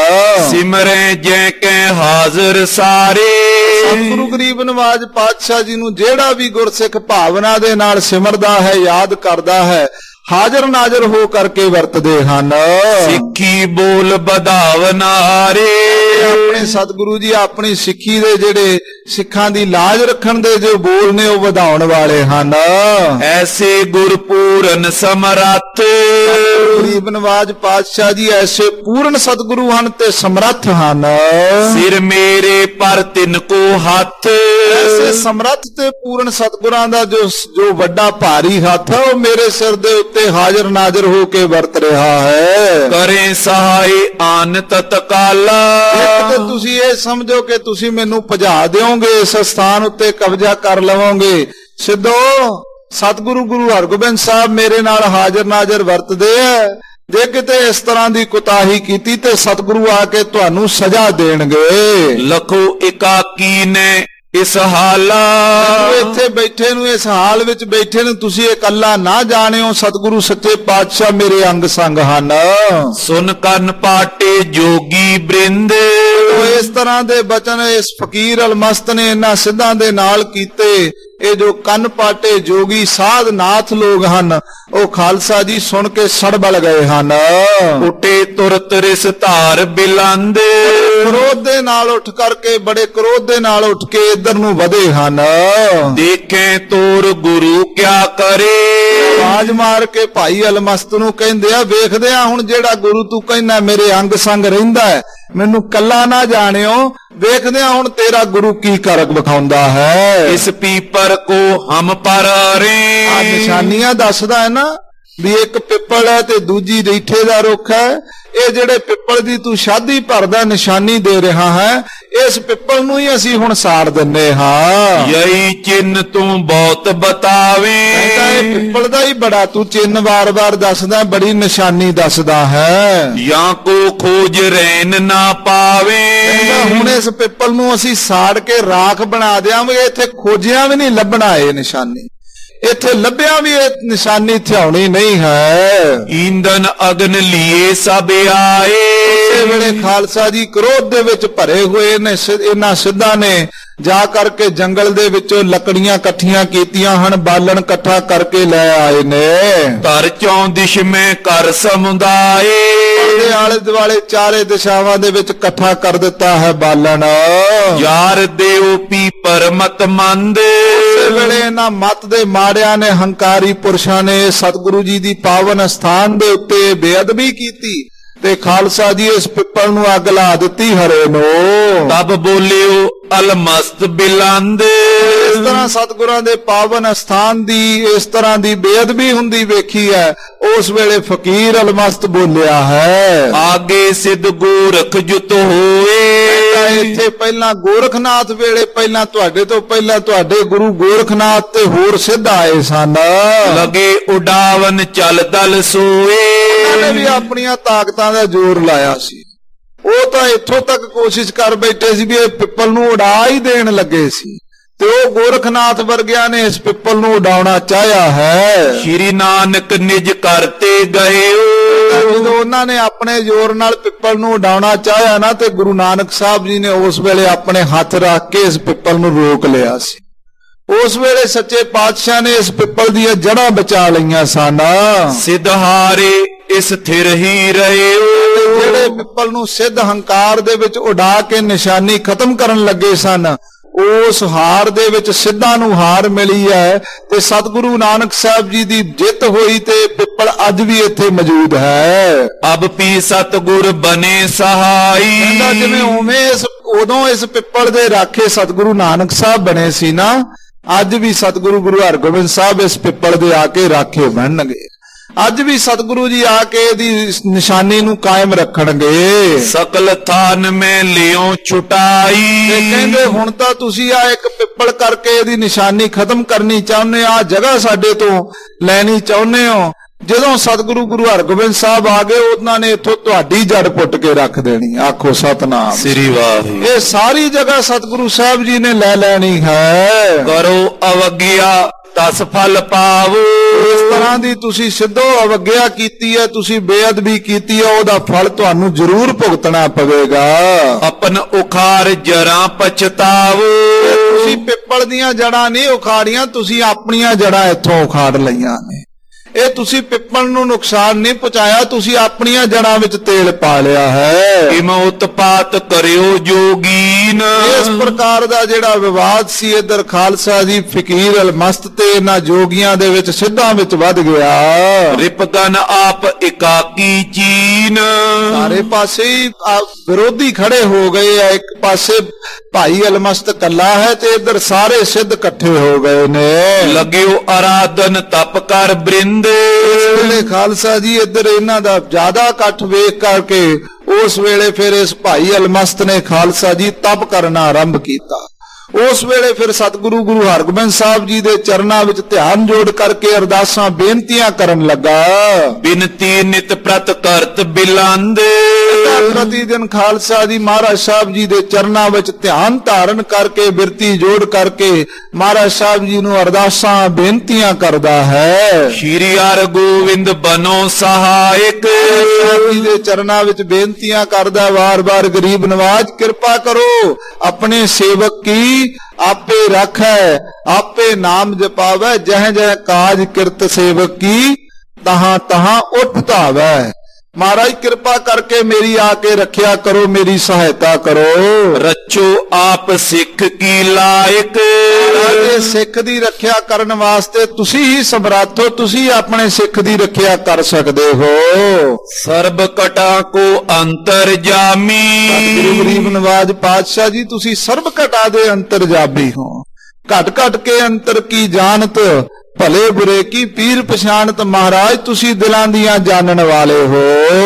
ਸਿਮਰੈ ਜੈ ਕੈ ਹਾਜ਼ਰ ਸਾਰੇ। ਸਤਿਗੁਰੂ ਗਰੀਬ ਨਵਾਜ ਪਾਤਸ਼ਾਹ ਜੀ ਨੂੰ ਜਿਹੜਾ ਵੀ ਗੁਰਸਿੱਖ ਭਾਵਨਾ ਦੇ ਨਾਲ ਸਿਮਰਦਾ ਹੈ, ਯਾਦ ਕਰਦਾ ਹੈ, ਹਾਜ਼ਰ ਨਾਜ਼ਰ ਹੋ ਕਰਕੇ ਵਰਤਦੇ ਹਨ। ਸਿੱਖੀ ਬੋਲ ਵਧਾਵਨਾਰੇ। ਆਪਣੇ ਸਤਿਗੁਰੂ ਜੀ ਆਪਣੀ ਸਿੱਖੀ ਦੇ ਜਿਹੜੇ ਸਿੱਖਾਂ ਦੀ ਲਾਜ ਰੱਖਣ ਦੇ ਜੋ ਬੋਲ ਨੇ ਉਹ ਵਧਾਉਣ ਵਾਲੇ ਹਨ। ਐਸੇ ਗੁਰਪੂਰਨ ਸਮਰੱਥ। ਗਰੀਬ ਨਵਾਜ ਪਾਤਸ਼ਾਹ ਜੀ ਐਸੇ ਪੂਰਨ ਸਤਿਗੁਰੂ ਹਨ ਤੇ ਸਮਰੱਥ ਹਨ। ਸਿਰ ਮੇਰੇ ਪਰ ਤਿਨ ਕੋ ਹੱਥ। ਐਸੇ ਸਮਰੱਥ ਤੇ ਪੂਰਨ ਸਤਿਗੁਰਾਂ ਦਾ ਜੋ ਜੋ ਵੱਡਾ ਭਾਰੀ ਹੱਥ ਹੈ ਉਹ ਮੇਰੇ ਸਿਰ ਦੇ ਉੱਤੇ ਹਾਜ਼ਰ ਨਾਜ਼ਰ ਹੋ ਕੇ ਵਰਤ ਰਿਹਾ ਹੈ। ਕਰੇ ਸਹਾਈ ਆਨ ਤਤਕਾਲਾ। ਇੱਕ ਤੇ ਤੁਸੀਂ ਇਹ ਸਮਝੋ ਕਿ ਤੁਸੀਂ ਮੈਨੂੰ ਭਜਾ ਦਿਓਗੇ, ਇਸ ਸਥਾਨ ਉੱਤੇ ਕਬਜ਼ਾ ਕਰ ਲਵੋਗੇ। ਸਿੱਧੋ ਸਤਿਗੁਰੂ ਗੁਰੂ ਹਰਗੋਬਿੰਦ ਸਾਹਿਬ ਮੇਰੇ ਨਾਲ ਹਾਜ਼ਰ ਨਾਜ਼ਰ ਵਰਤਦੇ ਆ। ਜੇ ਕਿਤੇ ਇਸ ਤਰ੍ਹਾਂ ਦੀ ਕੁਤਾਹੀ ਕੀਤੀ ਤੇ ਸਤਿਗੁਰੂ ਆ ਕੇ ਤੁਹਾਨੂੰ ਸਜ਼ਾ ਦੇਣਗੇ। ਲਖੋ ਇਕਾਕੀ ਨੇ ਇਸ ਹਾਲਾ। ਇੱਥੇ ਬੈਠੇ ਨੂੰ, ਇਸ ਹਾਲ ਵਿੱਚ ਬੈਠੇ ਨੂੰ ਤੁਸੀਂ ਇਕੱਲਾ ਨਾ ਜਾਣਿਓ, ਸਤਿਗੁਰੂ ਸੱਚੇ ਪਾਤਸ਼ਾਹ ਮੇਰੇ ਅੰਗ ਸੰਗ ਹਨ। ਸੁਨ ਕੰਨ ਪਾਟੇ ਜੋਗੀ ਬ੍ਰਿੰਦ। ਇਸ ਤਰ੍ਹਾਂ ਦੇ ਬਚਨ ਇਸ ਫਕੀਰ ਅਲਮਸਤ ਨੇ ਇਹਨਾਂ ਸਿੱਧਾਂ ਦੇ ਨਾਲ ਕੀਤੇ। ਇਹ ਜੋ ਕੰਨ ਪਾਟੇ ਜੋਗੀ ਸਾਧ ਨਾਥ ਲੋਕ ਹਨ ਉਹ ਖਾਲਸਾ ਜੀ ਸੁਣ ਕੇ ਸੜਬਲ ਗਏ ਹਨ। ਉੱਟੇ ਤੁਰਤ ਰਿਸ ਧਾਰ ਬਿਲੰਦ। ਕ੍ਰੋਧ ਦੇ ਨਾਲ ਉੱਠ ਕਰਕੇ, ਬੜੇ ਕ੍ਰੋਧ ਦੇ ਨਾਲ ਉੱਠ ਕੇ ਇੱਧਰ ਨੂੰ ਵਧੇ ਹਨ। ਦੇਖੇ ਤੋਰ ਗੁਰੂ ਕਿਆ ਕਰੇ। ਆਵਾਜ਼ ਮਾਰ ਕੇ ਭਾਈ ਅਲਮਸਤ ਨੂੰ ਕਹਿੰਦੇ ਆ, ਵੇਖਦੇ ਆ ਹੁਣ ਜਿਹੜਾ ਗੁਰੂ ਤੂੰ ਕਹਿੰਦਾ ਮੇਰੇ ਅੰਗ ਸੰਗ ਰਹਿੰਦਾ ਹੈ, ਮੈਨੂੰ ਕੱਲਾ ਨਾ ਜਾਣਿਓ, ਵੇਖਦੇ ਆ ਹੁਣ ਤੇਰਾ ਗੁਰੂ ਕੀ ਕਰਕ ਵਿਖਾਉਂਦਾ ਹੈ। ਇਸ ਪੀਪਰ ਕੋ ਹਮ ਪਰ ਰੇ। ਆ ਨਿਸ਼ਾਨੀਆਂ ਦੱਸਦਾ ਹੈ ਨਾ ਵੀ ਇੱਕ ਪਿੱਪਲ ਹੈ ਤੇ ਦੂਜੀ ਰੀਠੇ ਦਾ ਰੁੱਖ ਹੈ। ਇਹ ਜਿਹੜੇ ਪਿੱਪਲ ਦੀ ਤੂੰ ਸ਼ਾਦੀ ਭਰਦਾ ਨਿਸ਼ਾਨੀ ਦੇ ਰਿਹਾ ਹੈ, ਇਸ ਪਿੱਪਲ ਨੂੰ ਹੀ ਅਸੀਂ ਹੁਣ ਸਾੜ ਦਿੰਨੇ ਹਾਂ। ਯਹੀ ਚਿੰਨ ਤੂੰ ਬਹੁਤ ਬਤਾਵੇ। ਕਹਿੰਦਾ ਇਹ ਪਿੱਪਲ ਦਾ ਹੀ ਬੜਾ ਤੂੰ ਚਿੰਨ ਵਾਰ-ਵਾਰ ਦੱਸਦਾ, ਬੜੀ ਨਿਸ਼ਾਨੀ ਦੱਸਦਾ ਹੈ। ਜਾਂ ਕੋ ਖੋਜ ਰਹਿਣ ਨਾ ਪਾਵੇ। ਕਹਿੰਦਾ ਹੁਣ ਇਸ ਪਿੱਪਲ ਨੂੰ ਅਸੀਂ ਸਾੜ ਕੇ ਰਾਖ ਬਣਾ ਦਿਆਂਗੇ, ਇੱਥੇ ਖੋਜਿਆ ਵੀ ਨਹੀਂ ਲੱਭਣਾ ਇਹ ਨਿਸ਼ਾਨੀ, ਇੱਥੇ ਲੱਭਿਆ ਵੀ ਇਹ ਨਿਸ਼ਾਨੀ ਥਿਆਉਣੀ ਨਹੀਂ ਹੈ। ਈਂਧਨ ਅਗਨ ਲੀਏ ਸਭ ਆਏ। ਇਸੇ ਵੇਲੇ ਖਾਲਸਾ ਜੀ ਕ੍ਰੋਧ ਦੇ ਵਿੱਚ ਭਰੇ ਹੋਏ ਨੇ। ਇਹਨਾਂ ਸਿੱਧਾਂ ਨੇ ਜਾ ਕਰਕੇ ਜੰਗਲ ਦੇ ਵਿੱਚੋਂ ਲੱਕੜੀਆਂ ਇਕੱਠੀਆਂ ਕੀਤੀਆਂ ਹਨ, ਬਾਲਣ ਇਕੱਠਾ ਕਰਕੇ ਲੈ ਆਏ ਨੇ। ਧਰ ਚੌਂ ਦਿਸ਼ ਮੈਂ ਕਰ ਸਮੁਦਾਏ। ਦੇ ਆਲੇ ਦੁਆਲੇ ਚਾਰੇ ਦਿਸ਼ਾਵਾਂ ਦੇ ਵਿੱਚ ਇਕੱਠਾ ਕਰ ਦਿੱਤਾ ਹੈ ਬਾਲਣ। ਯਾਰ ਦੇਉ ਪੀਪਰ ਮਤ ਮੰਦ। ਇਸੇ ਵੇਲੇ ਇਹਨਾਂ ਮਤ ਦੇ ਮਾੜਿਆਂ ਨੇ, ਹੰਕਾਰੀ ਪੁਰਸ਼ਾਂ ਨੇ ਸਤਿਗੁਰੂ ਜੀ ਦੀ ਪਾਵਨ ਸਥਾਨ ਦੇ ਉੱਤੇ ਬੇਅਦਬੀ ਕੀਤੀ ਤੇ ਖਾਲਸਾ ਜੀ ਇਸ ਪਿੱਪਲ ਨੂੰ ਅੱਗ ਲਾ ਦਿੱਤੀ ਹਰੇ ਨੂੰ। ਤਬ ਬੋਲਿਓ ਅਲਮਸਤ ਬਿਲੰਦ। ਇਸ ਤਰ੍ਹਾਂ ਸਤਿਗੁਰਾਂ ਦੇ ਪਾਵਨ ਸਥਾਨ ਦੀ ਇਸ ਤਰ੍ਹਾਂ ਦੀ ਬੇਅਦਬੀ ਹੁੰਦੀ ਵੇਖੀ ਹੈ, ਉਸ ਵੇਲੇ ਫਕੀਰ ਅਲਮਸਤ ਬੋਲਿਆ ਹੈ। ਆਗੇ ਸਿੱਧ ਗੋਰਖ ਜੁਤ ਹੋਏ। ਇੱਥੇ ਪਹਿਲਾਂ ਗੋਰਖਨਾਥ ਵੇਲੇ, ਪਹਿਲਾਂ ਤੁਹਾਡੇ ਤੋਂ ਪਹਿਲਾਂ ਤੁਹਾਡੇ ਗੁਰੂ ਗੋਰਖਨਾਥ ਤੇ ਹੋਰ ਸਿੱਧ ਆਏ ਸਨ। ਲਗੇ ਉਡਾਵਨ ਚਲ ਦਲ ਸੋਏ। ਉਹਨਾਂ ਨੇ ਵੀ ਆਪਣੀਆਂ ਤਾਕਤਾਂ ਦਾ ਜ਼ੋਰ ਲਾਇਆ ਸੀ। ਉਹ ਤਾਂ ਇੱਥੋਂ ਤੱਕ ਕੋਸ਼ਿਸ਼ ਕਰ ਬੈਠੇ ਸੀ ਵੀ ਇਹ ਪਿੱਪਲ ਨੂੰ ਉਡਾ ਹੀ ਦੇਣ ਲੱਗੇ ਸੀ, ਤੇ ਉਹ ਗੋਰਖਨਾਥ ਵਰਗਿਆਂ ਨੇ ਇਸ ਪਿੱਪਲ ਨੂੰ ਉਡਾਉਣਾ ਚਾਹਿਆ ਹੈ। ਸ਼੍ਰੀ ਨਾਨਕ ਨਿਜ ਕਰਤੇ ਗਏ। ਜਦੋਂ ਉਹਨਾਂ ਨੇ ਆਪਣੇ ਜ਼ੋਰ ਨਾਲ ਪਿੱਪਲ ਨੂੰ ਉਡਾਉਣਾ ਚਾਹਿਆ ਨਾ, ਤੇ ਗੁਰੂ ਨਾਨਕ ਸਾਹਿਬ ਜੀ ਨੇ ਉਸ ਵੇਲੇ ਆਪਣੇ ਹੱਥ ਰੱਖ ਕੇ ਇਸ ਪਿੱਪਲ ਨੂੰ ਰੋਕ ਲਿਆ ਸੀ। ਉਸ ਵੇਲੇ ਸੱਚੇ ਪਾਤਸ਼ਾਹ ਨੇ ਇਸ ਪਿੱਪਲ ਦੀਆਂ ਜੜ੍ਹਾਂ ਬਚਾ ਲਈਆਂ ਸਨ। ਸਿਧਹਾਰੇ ਇਸ ਥਿਰ ਹੀ ਰਹੇ। ਜਿਹੜੇ ਪਿੱਪਲ ਨੂੰ ਸਿੱਧ ਹੰਕਾਰ ਦੇ ਵਿੱਚ ਉਡਾ ਕੇ ਨਿਸ਼ਾਨੀ ਖਤਮ ਕਰਨ ਲੱਗੇ ਸਨ, ਉਸ ਹਾਰ ਦੇ ਵਿੱਚ ਸਿੱਧਾਂ ਨੂੰ ਹਾਰ ਮਿਲੀ ਹੈ ਤੇ ਸਤਿਗੁਰੂ ਨਾਨਕ ਸਾਹਿਬ ਜੀ ਦੀ ਜਿੱਤ ਹੋਈ ਤੇ ਪਿੱਪਲ ਅੱਜ ਵੀ ਇੱਥੇ ਮੌਜੂਦ ਹੈ। ਅਬ ਪੀ ਸਤਿਗੁਰ ਬਨੇ ਸਹਾਈ। ਕਹਿੰਦਾ ਜਿਵੇਂ ਉਵੇਂ ਇਸ ਉਦੋਂ ਇਸ ਪਿੱਪਲ ਦੇ ਰਾਖੇ ਸਤਿਗੁਰੂ ਨਾਨਕ ਸਾਹਿਬ ਬਣੇ ਸੀ ਨਾ, ਅੱਜ ਵੀ ਸਤਿਗੁਰੂ ਗੁਰੂ ਹਰਗੋਬਿੰਦ ਸਾਹਿਬ ਇਸ ਪਿੱਪਲ ਦੇ ਆ ਕੇ ਰਾਖੇ ਬਣਨਗੇ। ਅੱਜ ਵੀ ਸਤਿਗੁਰੂ ਜੀ ਆ ਕੇ ਇਹਦੀ ਨਿਸ਼ਾਨੀ ਨੂੰ ਕਾਇਮ ਰੱਖਣਗੇ। ਸਕਲ ਥਾਨ ਮੈਂ ਲਿਓ ਛੁਟਾਈ। ਤੇ ਕਹਿੰਦੇ ਹੁਣ ਤਾਂ ਤੁਸੀਂ ਆ ਇੱਕ ਪਿੱਪਲ ਕਰਕੇ ਇਹਦੀ ਨਿਸ਼ਾਨੀ ਖਤਮ ਕਰਨੀ ਚਾਹੁੰਦੇ, ਆ ਜਗ੍ਹਾ ਸਾਡੇ ਤੋਂ ਲੈਣੀ ਚਾਹੁੰਦੇ ਹੋ। ਜਦੋਂ ਸਤਿਗੁਰੂ ਗੁਰੂ ਹਰਗੋਬਿੰਦ ਸਾਹਿਬ ਆ ਗਏ ਉਹਨਾਂ ਨੇ ਇੱਥੋਂ ਤੁਹਾਡੀ ਜੜ ਪੁੱਟ ਕੇ ਰੱਖ ਦੇਣੀ। ਆਖੋ ਸਤਨਾਮ ਸ੍ਰੀ ਵਾਹਿਗੁਰੂ। ਇਹ ਸਾਰੀ ਜਗ੍ਹਾ ਸਤਿਗੁਰੂ ਸਾਹਿਬ ਜੀ ਨੇ ਲੈ ਲੈਣੀ ਹੈ। ਕਰੋ ਅਵਗਿਆ ਦਸ ਫਲ ਪਾਵੋ। ਇਸ ਤਰ੍ਹਾਂ ਦੀ ਤੁਸੀਂ ਸਿੱਧੋ ਅਵਗਿਆ ਕੀਤੀ ਹੈ, ਤੁਸੀਂ ਬੇਅਦਬੀ ਕੀਤੀ ਹੈ, ਉਹਦਾ ਫਲ ਤੁਹਾਨੂੰ ਜ਼ਰੂਰ ਭੁਗਤਣਾ ਪਵੇਗਾ। ਆਪਨ ਉਖਾਰ ਜਰਾਂ ਪਛਤਾਵੋ। ਤੁਸੀਂ ਪਿੱਪਲ ਦੀਆਂ ਜੜਾਂ ਨਹੀਂ ਉਖਾੜੀਆਂ, ਤੁਸੀਂ ਆਪਣੀਆਂ ਜੜਾਂ ਇੱਥੋਂ ਉਖਾੜ ਲਈਆਂ ਨੇ। ਇਹ ਤੁਸੀਂ ਪਿੱਪਲ ਨੂੰ ਨੁਕਸਾਨ ਨਹੀਂ ਪਹੁੰਚਾਇਆ, ਤੁਸੀਂ ਆਪਣੀਆਂ ਜੜਾਂ ਵਿੱਚ ਤੇਲ ਪਾ ਲਿਆ ਹੈ। ਇਮ ਉਤਪਾਤ ਕਰਿਓ ਜੋਗੀਨ। ਇਸ ਪ੍ਰਕਾਰ ਦਾ ਜਿਹੜਾ ਵਿਵਾਦ ਸੀ ਇਧਰ ਖਾਲਸਾ ਜੀ ਫਕੀਰ ਅਲਮਸਤ ਤੇ ਇਹਨਾਂ ਜੋਗੀਆਂ ਦੇ ਵਿੱਚ ਸਿੱਧਾਂ ਵਿੱਚ ਵੱਧ ਗਿਆ। ਰਿਪਗਨ ਆਪ ਇਕਾਕੀ ਚੀਨ। ਸਾਰੇ ਪਾਸੇ ਹੀ ਵਿਰੋਧੀ ਖੜੇ ਹੋ ਗਏ ਆ। ਇੱਕ ਪਾਸੇ ਭਾਈ ਅਲਮਸਤ ਕੱਲਾ ਹੈ ਤੇ ਇਧਰ ਸਾਰੇ ਸਿੱਧ ਇਕੱਠੇ ਹੋ ਗਏ ਨੇ। ਲੱਗਿਓ ਆਰਾਧਨ ਤਪ ਕਰ ਬ੍ਰਿੰਦ। ਇਸ ਵੇਲੇ ਖਾਲਸਾ ਜੀ ਇੱਧਰ ਇਹਨਾਂ ਦਾ ਜ਼ਿਆਦਾ ਇਕੱਠ ਵੇਖ ਕਰਕੇ ਉਸ ਵੇਲੇ ਫਿਰ ਇਸ ਭਾਈ ਅਲਮਸਤ ਨੇ ਖਾਲਸਾ ਜੀ ਤਪ ਕਰਨਾ ਆਰੰਭ ਕੀਤਾ। ਉਸ ਵੇਲੇ ਫਿਰ ਸਤਿਗੁਰੂ ਗੁਰੂ ਹਰਗੋਬਿੰਦ ਸਾਹਿਬ ਜੀ ਦੇ ਚਰਨਾਂ ਵਿੱਚ ਧਿਆਨ ਜੋੜ ਕਰਕੇ ਅਰਦਾਸਾਂ ਬੇਨਤੀਆਂ ਕਰਨ ਲੱਗਾ। ਬਿਨਤੀ ਨਿਤ ਪ੍ਰਤ ਕਰਤ ਬਿਲਾਂਦੇ। ਪ੍ਰਤੀ ਦਿਨ ਖਾਲਸਾ ਜੀ ਮਹਾਰਾਜ ਸਾਹਿਬ ਜੀ ਦੇ ਚਰਨਾਂ ਵਿੱਚ ਧਿਆਨ ਧਾਰਨ ਕਰਕੇ ਬਿਰਤੀ ਜੋੜ ਕਰਕੇ ਮਹਾਰਾਜ ਸਾਹਿਬ ਜੀ ਨੂੰ ਅਰਦਾਸਾਂ ਬੇਨਤੀਆਂ ਕਰਦਾ ਹੈ। ਸ਼੍ਰੀ ਹਰਗੋਬਿੰਦ ਬਨੋ ਸਹਾਇਕ। ਜੀ ਦੇ ਚਰਨਾਂ ਵਿੱਚ ਬੇਨਤੀਆਂ ਕਰਦਾ ਵਾਰ-ਵਾਰ, ਗਰੀਬ ਨਵਾਜ ਕਿਰਪਾ ਕਰੋ, ਆਪਣੇ ਸੇਵਕ ਕੀ ਆਪੇ ਰੱਖੈ, ਆਪੇ ਨਾਮ ਜਪਾਵੈ, ਜਹ ਜਹ ਕਾਜ ਕਿਰਤ ਸੇਵਕ ਕੀ ਤਹਾਂ ਤਹਾਂ ਉੱਠ ਧਾਵੈ। ਮਹਾਰਾਜ ਕਿਰਪਾ ਕਰਕੇ ਮੇਰੀ ਆ ਕੇ ਰੱਖਿਆ ਕਰੋ, ਮੇਰੀ ਸਹਾਇਤਾ ਕਰੋ। ਰੱਖੋ ਆਪ ਸਿੱਖ ਕੀ ਲਾਇਕ। ਰਾਜੇ ਸਿੱਖ ਦੀ ਰੱਖਿਆ ਕਰਨ ਵਾਸਤੇ ਤੁਸੀਂ ਹੀ ਸਮਰੱਥ ਹੋ, ਤੁਸੀਂ ਆਪਣੇ ਸਿੱਖ ਦੀ ਰੱਖਿਆ ਕਰ ਸਕਦੇ ਹੋ। ਸਰਬ ਕਟਾ ਕੋ ਅੰਤਰ ਜਾਮੀ। ਗੁਰੂ ਗਰੀਬ ਨਵਾਜ ਪਾਤਸ਼ਾਹ ਜੀ ਤੁਸੀਂ ਸਰਬ ਕਟਾ ਦੇ ਅੰਤਰਜਾਮੀ ਹੋ। ਘਟ ਘਟ ਕੇ ਅੰਤਰ ਕੀ ਜਾਣਤ, ਭਲੇ ਬੁਰੇ ਕੀ ਪੀਰ ਪਛਾਣਤ। ਮਹਾਰਾਜ ਤੁਸੀਂ ਦਿਲਾਂ ਦੀਆਂ ਜਾਣਨ ਵਾਲੇ ਹੋ।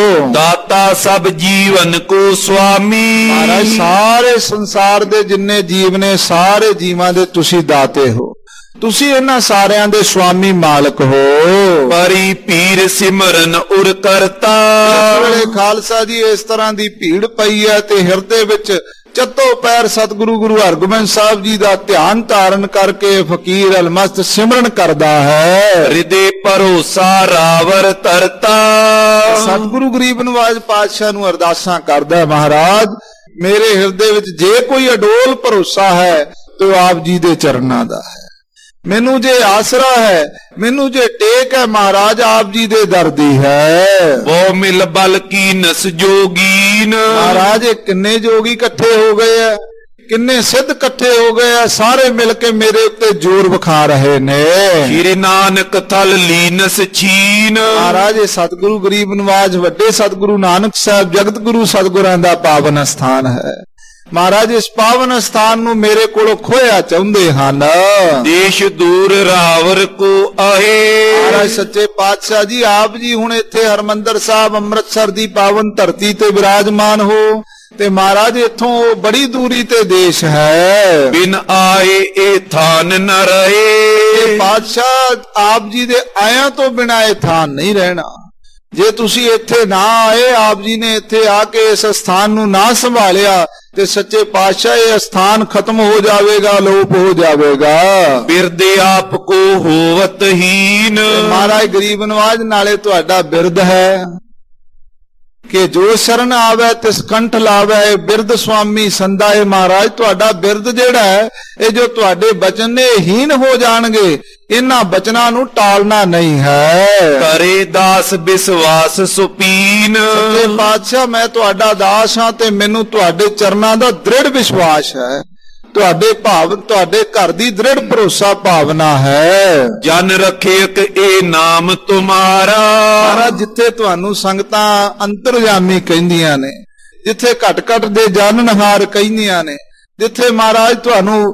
ਦਾਤਾ ਸਭ ਜੀਵਨ ਕੋ ਸੁਆਮੀ। ਮਹਾਰਾਜ ਸਾਰੇ ਸੰਸਾਰ ਦੇ ਜਿੰਨੇ ਜੀਵ ਨੇ ਸਾਰੇ ਜੀਵਾਂ ਦੇ ਤੁਸੀਂ ਦਾਤੇ ਹੋ, ਤੁਸੀਂ ਇਹਨਾਂ ਸਾਰਿਆਂ ਦੇ ਸੁਆਮੀ ਮਾਲਕ ਹੋ। ਪਰੀ ਪੀਰ ਸਿਮਰਨ ਉਰ ਕਰਤਾ। ਇਸ ਵੇਲੇ ਖਾਲਸਾ ਜੀ ਇਸ ਤਰ੍ਹਾਂ ਦੀ ਭੀੜ ਪਈ ਹੈ ਤੇ ਹਿਰਦੇ ਵਿੱਚ ਚੱਤੋ ਪੈਰ ਸਤਿਗੁਰੂ ਗੁਰੂ ਹਰਗੋਬਿੰਦ ਸਾਹਿਬ ਜੀ ਦਾ ਧਿਆਨ ਧਾਰਨ ਕਰਕੇ ਫਕੀਰ ਅਲਮਸਤ ਸਿਮਰਨ ਕਰਦਾ ਹੈ। ਹਿਰਦੇ ਭਰੋਸਾ ਰਾਵਰ ਤਰਤਾ। ਸਤਿਗੁਰੂ ਗਰੀਬ ਨਵਾਜ ਪਾਤਸ਼ਾਹ ਨੂੰ ਅਰਦਾਸਾਂ ਕਰਦਾ, ਮਹਾਰਾਜ ਮੇਰੇ ਹਿਰਦੇ ਵਿੱਚ ਜੇ ਕੋਈ ਅਡੋਲ ਭਰੋਸਾ ਹੈ ਤੇ ਆਪ ਜੀ ਦੇ ਚਰਨਾਂ ਦਾ ਹੈ। ਮੈਨੂੰ ਜੇ ਆਸਰਾ ਹੈ, ਮੈਨੂੰ ਜੇ ਟੇਕ ਹੈ, ਮਹਾਰਾਜ ਆਪ ਜੀ ਦੇ ਦਰ ਦੀ ਹੈ। ਉਹ ਮਿਲ ਬਲ ਕੀ ਨਸ ਜੋਗੀਨ। ਮਹਾਰਾਜ ਇਹ ਕਿੰਨੇ ਜੋਗੀ ਇਕੱਠੇ ਹੋ ਗਏ ਆ, ਕਿੰਨੇ ਸਿੱਧ ਇਕੱਠੇ ਹੋ ਗਏ ਆ, ਸਾਰੇ ਮਿਲ ਕੇ ਮੇਰੇ ਉੱਤੇ ਜ਼ੋਰ ਵਿਖਾ ਰਹੇ ਨੇ। ਸ਼੍ਰੀ ਨਾਨਕ ਥਲ ਲੀਨਸ ਛੀਨ। ਮਹਾਰਾਜ ਇਹ ਸਤਿਗੁਰੂ ਗਰੀਬ ਨਵਾਜ ਵੱਡੇ ਸਤਿਗੁਰੂ ਨਾਨਕ ਸਾਹਿਬ ਜਗਤ ਗੁਰੂ ਸਤਿਗੁਰਾਂ ਦਾ ਪਾਵਨ ਸਥਾਨ ਹੈ। ਮਹਾਰਾਜ ਇਸ ਪਾਵਨ ਸਥਾਨ ਨੂੰ ਮੇਰੇ ਕੋਲੋਂ ਖੋਇਆ ਚਾਹੁੰਦੇ ਹਨ। ਦੇਸ਼ ਦੂਰ ਰਾਵਰ ਕੋ ਆਏ। ਮਹਾਰਾਜ ਸੱਚੇ ਪਾਤਸ਼ਾਹ ਜੀ ਆਪ ਜੀ ਹੁਣ ਇੱਥੇ ਹਰਮੰਦਰ ਸਾਹਿਬ ਅੰਮ੍ਰਿਤਸਰ ਦੀ ਪਾਵਨ ਧਰਤੀ ਤੇ ਵਿਰਾਜਮਾਨ ਹੋ ਤੇ ਮਹਾਰਾਜ ਇੱਥੋਂ ਬੜੀ ਦੂਰੀ ਤੇ ਦੇਸ਼ ਹੈ। ਬਿਨ ਆਏ ਇਹ ਥਾਨ ਨ ਰਹੇ। ਪਾਤਸ਼ਾਹ ਆਪ ਜੀ ਦੇ ਆਇਆਂ ਤੋਂ ਬਿਨਾਂ ਇਹ ਥਾਨ ਨਹੀਂ ਰਹਿਣਾ। ਜੇ ਤੁਸੀਂ ਇੱਥੇ ਨਾ ਆਏ, ਆਪ ਜੀ ਨੇ ਇੱਥੇ ਆ ਕੇ ਇਸ ਸਥਾਨ ਨੂੰ ਨਾ ਸੰਭਾਲਿਆ ਤੇ ਸੱਚੇ ਪਾਤਸ਼ਾਹ ਇਹ ਸਥਾਨ ਖਤਮ ਹੋ ਜਾਵੇਗਾ, ਲੋਪ ਹੋ ਜਾਵੇਗਾ। ਬਿਰਦੇ ਆਪ ਕੋ ਹੋਵਤ ਹੀਨ। ਮਹਾਰਾਜ ਗਰੀਬ ਨਵਾਜ ਨਾਲੇ ਤੁਹਾਡਾ ਬਿਰਦ ਹੈ ਕਿ ਜੋ ਸ਼ਰਨ ਆਵੇ ਤਿਸ ਕੰਠ ਲਾਵੇ। ਬਿਰਦ ਸੁਆਮੀ ਸੰਦਾਏ। ਮਹਾਰਾਜ ਤੁਹਾਡਾ ਬਿਰਦ ਜਿਹੜਾ ਹੈ, ਇਹ ਜੋ ਤੁਹਾਡੇ ਬਚਨ ਨੇ ਹੀਨ ਹੋ ਜਾਣਗੇ, ਇਹਨਾਂ ਬਚਨਾਂ ਨੂੰ ਟਾਲਣਾ ਨਹੀਂ ਹੈ। ਕਰੇ ਦਾਸ ਵਿਸ਼ਵਾਸ ਸੁਪੀਨ। ਸੱਚੇ ਪਾਤਸ਼ਾਹ ਮੈਂ ਤੁਹਾਡਾ ਦਾਸ ਹਾਂ ਤੇ ਮੈਨੂੰ ਤੁਹਾਡੇ ਚਰਨਾਂ ਦਾ ਦ੍ਰਿੜ ਵਿਸ਼ਵਾਸ ਹੈ, ਤੁਹਾਡੇ ਭਾਵ ਤੁਹਾਡੇ ਘਰ ਦੀ ਦ੍ਰਿੜ ਭਰੋਸਾ ਭਾਵਨਾ ਹੈ। ਜਨ ਰਖੇਕ ਇਹ ਨਾਮ ਤੁਮਾਰਾ। ਮਹਾਰਾਜ ਜਿੱਥੇ ਤੁਹਾਨੂੰ ਸੰਗਤਾਂ ਅੰਤਰਜਾਮੀ ਕਹਿੰਦੀਆਂ ਨੇ, ਜਿੱਥੇ ਘਟ ਘਟ ਦੇ ਜਾਣਨਹਾਰ ਕਹਿੰਦੀਆਂ ਨੇ, ਜਿੱਥੇ ਮਹਾਰਾਜ ਤੁਹਾਨੂੰ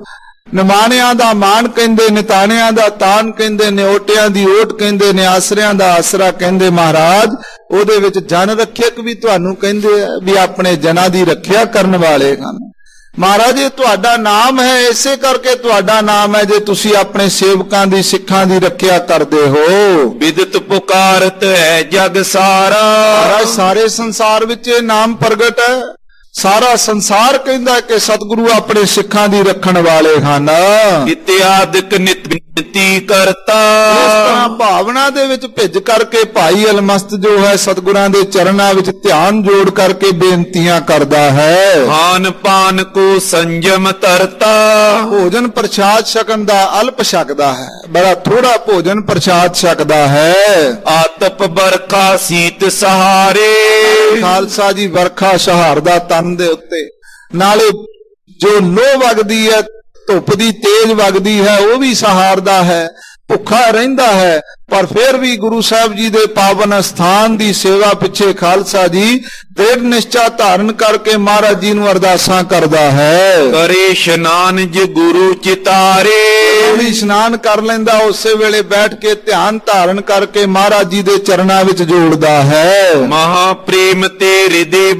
ਨਿਮਾਣਿਆਂ ਦਾ ਮਾਣ ਕਹਿੰਦੇ, ਨਿਤਾਣਿਆਂ ਦਾ ਤਾਣ ਕਹਿੰਦੇ, ਨਿਓਟਿਆਂ ਦੀ ਓਟ ਕਹਿੰਦੇ, ਨਿਆਸਰਿਆਂ ਦਾ ਆਸਰਾ ਕਹਿੰਦੇ ਮਹਾਰਾਜ। ਉਹਦੇ ਵਿੱਚ ਜਨ ਰੱਖਿਅਕ ਵੀ ਤੁਹਾਨੂੰ ਕਹਿੰਦੇ ਆ ਵੀ ਆਪਣੇ ਜਨਾਂ ਦੀ ਰੱਖਿਆ ਕਰਨ ਵਾਲੇ ਹਨ। ਮਹਾਰਾਜ ਇਹ ਤੁਹਾਡਾ ਨਾਮ ਹੈ, ਇਸੇ ਕਰਕੇ ਤੁਹਾਡਾ ਨਾਮ ਹੈ ਜੇ ਤੁਸੀਂ ਆਪਣੇ ਸੇਵਕਾਂ ਦੀ ਸਿੱਖਾਂ ਦੀ ਰੱਖਿਆ ਕਰਦੇ ਹੋ। ਵਿਦਤ ਪੁਕਾਰਤ ਹੈ ਜਗ ਸਾਰਾ। ਮਹਾਰਾਜ ਸਾਰੇ ਸੰਸਾਰ ਵਿੱਚ ਇਹ ਨਾਮ ਪ੍ਰਗਟ ਹੈ। ਸਾਰਾ ਸੰਸਾਰ ਕਹਿੰਦਾ ਕਿ ਸਤਿਗੁਰੂ ਆਪਣੇ ਸਿੱਖਾਂ ਦੀ ਰੱਖਣ ਵਾਲੇ ਹਨ। ਇਤਿਆਦਿਕ ਨਿਤ ਬੇਨਤੀ ਕਰਤਾ। ਇਸ ਤਰ੍ਹਾਂ ਭਾਵਨਾ ਦੇ ਵਿੱਚ ਭਿੱਜ ਕਰਕੇ ਭਾਈ ਅਲਮਸਤ ਜੋ ਹੈ ਸਤਿਗੁਰਾਂ ਦੇ ਚਰਨਾਂ ਵਿੱਚ ਧਿਆਨ ਜੋੜ ਕਰਕੇ ਬੇਨਤੀਆਂ ਕਰਦਾ ਹੈ। ਖਾਨ ਪਾਨ ਕੋ ਸੰਜਮ ਤਰਤਾ। ਭੋਜਨ ਪ੍ਰਸ਼ਾਦ ਛਕਣ ਦਾ ਅਲਪ ਛਕਦਾ ਹੈ, ਬੜਾ ਥੋੜਾ ਭੋਜਨ ਪ੍ਰਸ਼ਾਦ ਛਕਦਾ ਹੈ। ਆਤਪ ਬਰਖਾ ਸੀਤ ਸਹਾਰੇ। ਖਾਲਸਾ ਜੀ ਵਰਖਾ ਸਹਾਰਦਾ ਤਨ ਦੇ ਉੱਤੇ, ਨਾਲੇ ਜੋ ਲੋਹ ਵਗਦੀ ਹੈ, ਧੁੱਪ ਦੀ ਤੇਜ਼ ਵਗਦੀ ਹੈ, ਉਹ ਵੀ ਸਹਾਰਦਾ ਹੈ। ਭੁੱਖਾ ਰਹਿੰਦਾ ਹੈ ਪਰ ਫਿਰ ਵੀ ਗੁਰੂ ਸਾਹਿਬ ਜੀ ਦੇ ਪਾਵਨ ਸਥਾਨ ਦੀ ਸੇਵਾ ਪਿੱਛੇ ਖਾਲਸਾ ਜੀ ਦ੍ਰਿੜ ਨਿਸ਼ਚਾ ਧਾਰਨ ਕਰਕੇ ਮਹਾਰਾਜ ਜੀ ਨੂੰ ਅਰਦਾਸਾਂ ਕਰਦਾ ਹੈ। ਕਰੇ ਇਸ਼ਨਾਨ ਜ ਗੁਰੂ ਚਿਤਾਰੇ। ਵੀ ਇਸ਼ਨਾਨ ਕਰ ਲੈਂਦਾ, ਉਸੇ ਵੇਲੇ ਬੈਠ ਕੇ ਧਿਆਨ ਧਾਰਨ ਕਰਕੇ ਮਹਾਰਾਜ ਜੀ ਦੇ ਚਰਨਾਂ ਵਿੱਚ ਜੋੜਦਾ ਹੈ। ਮਹਾ ਪ੍ਰੇਮ ਤੇ ਹਿਰਦੇ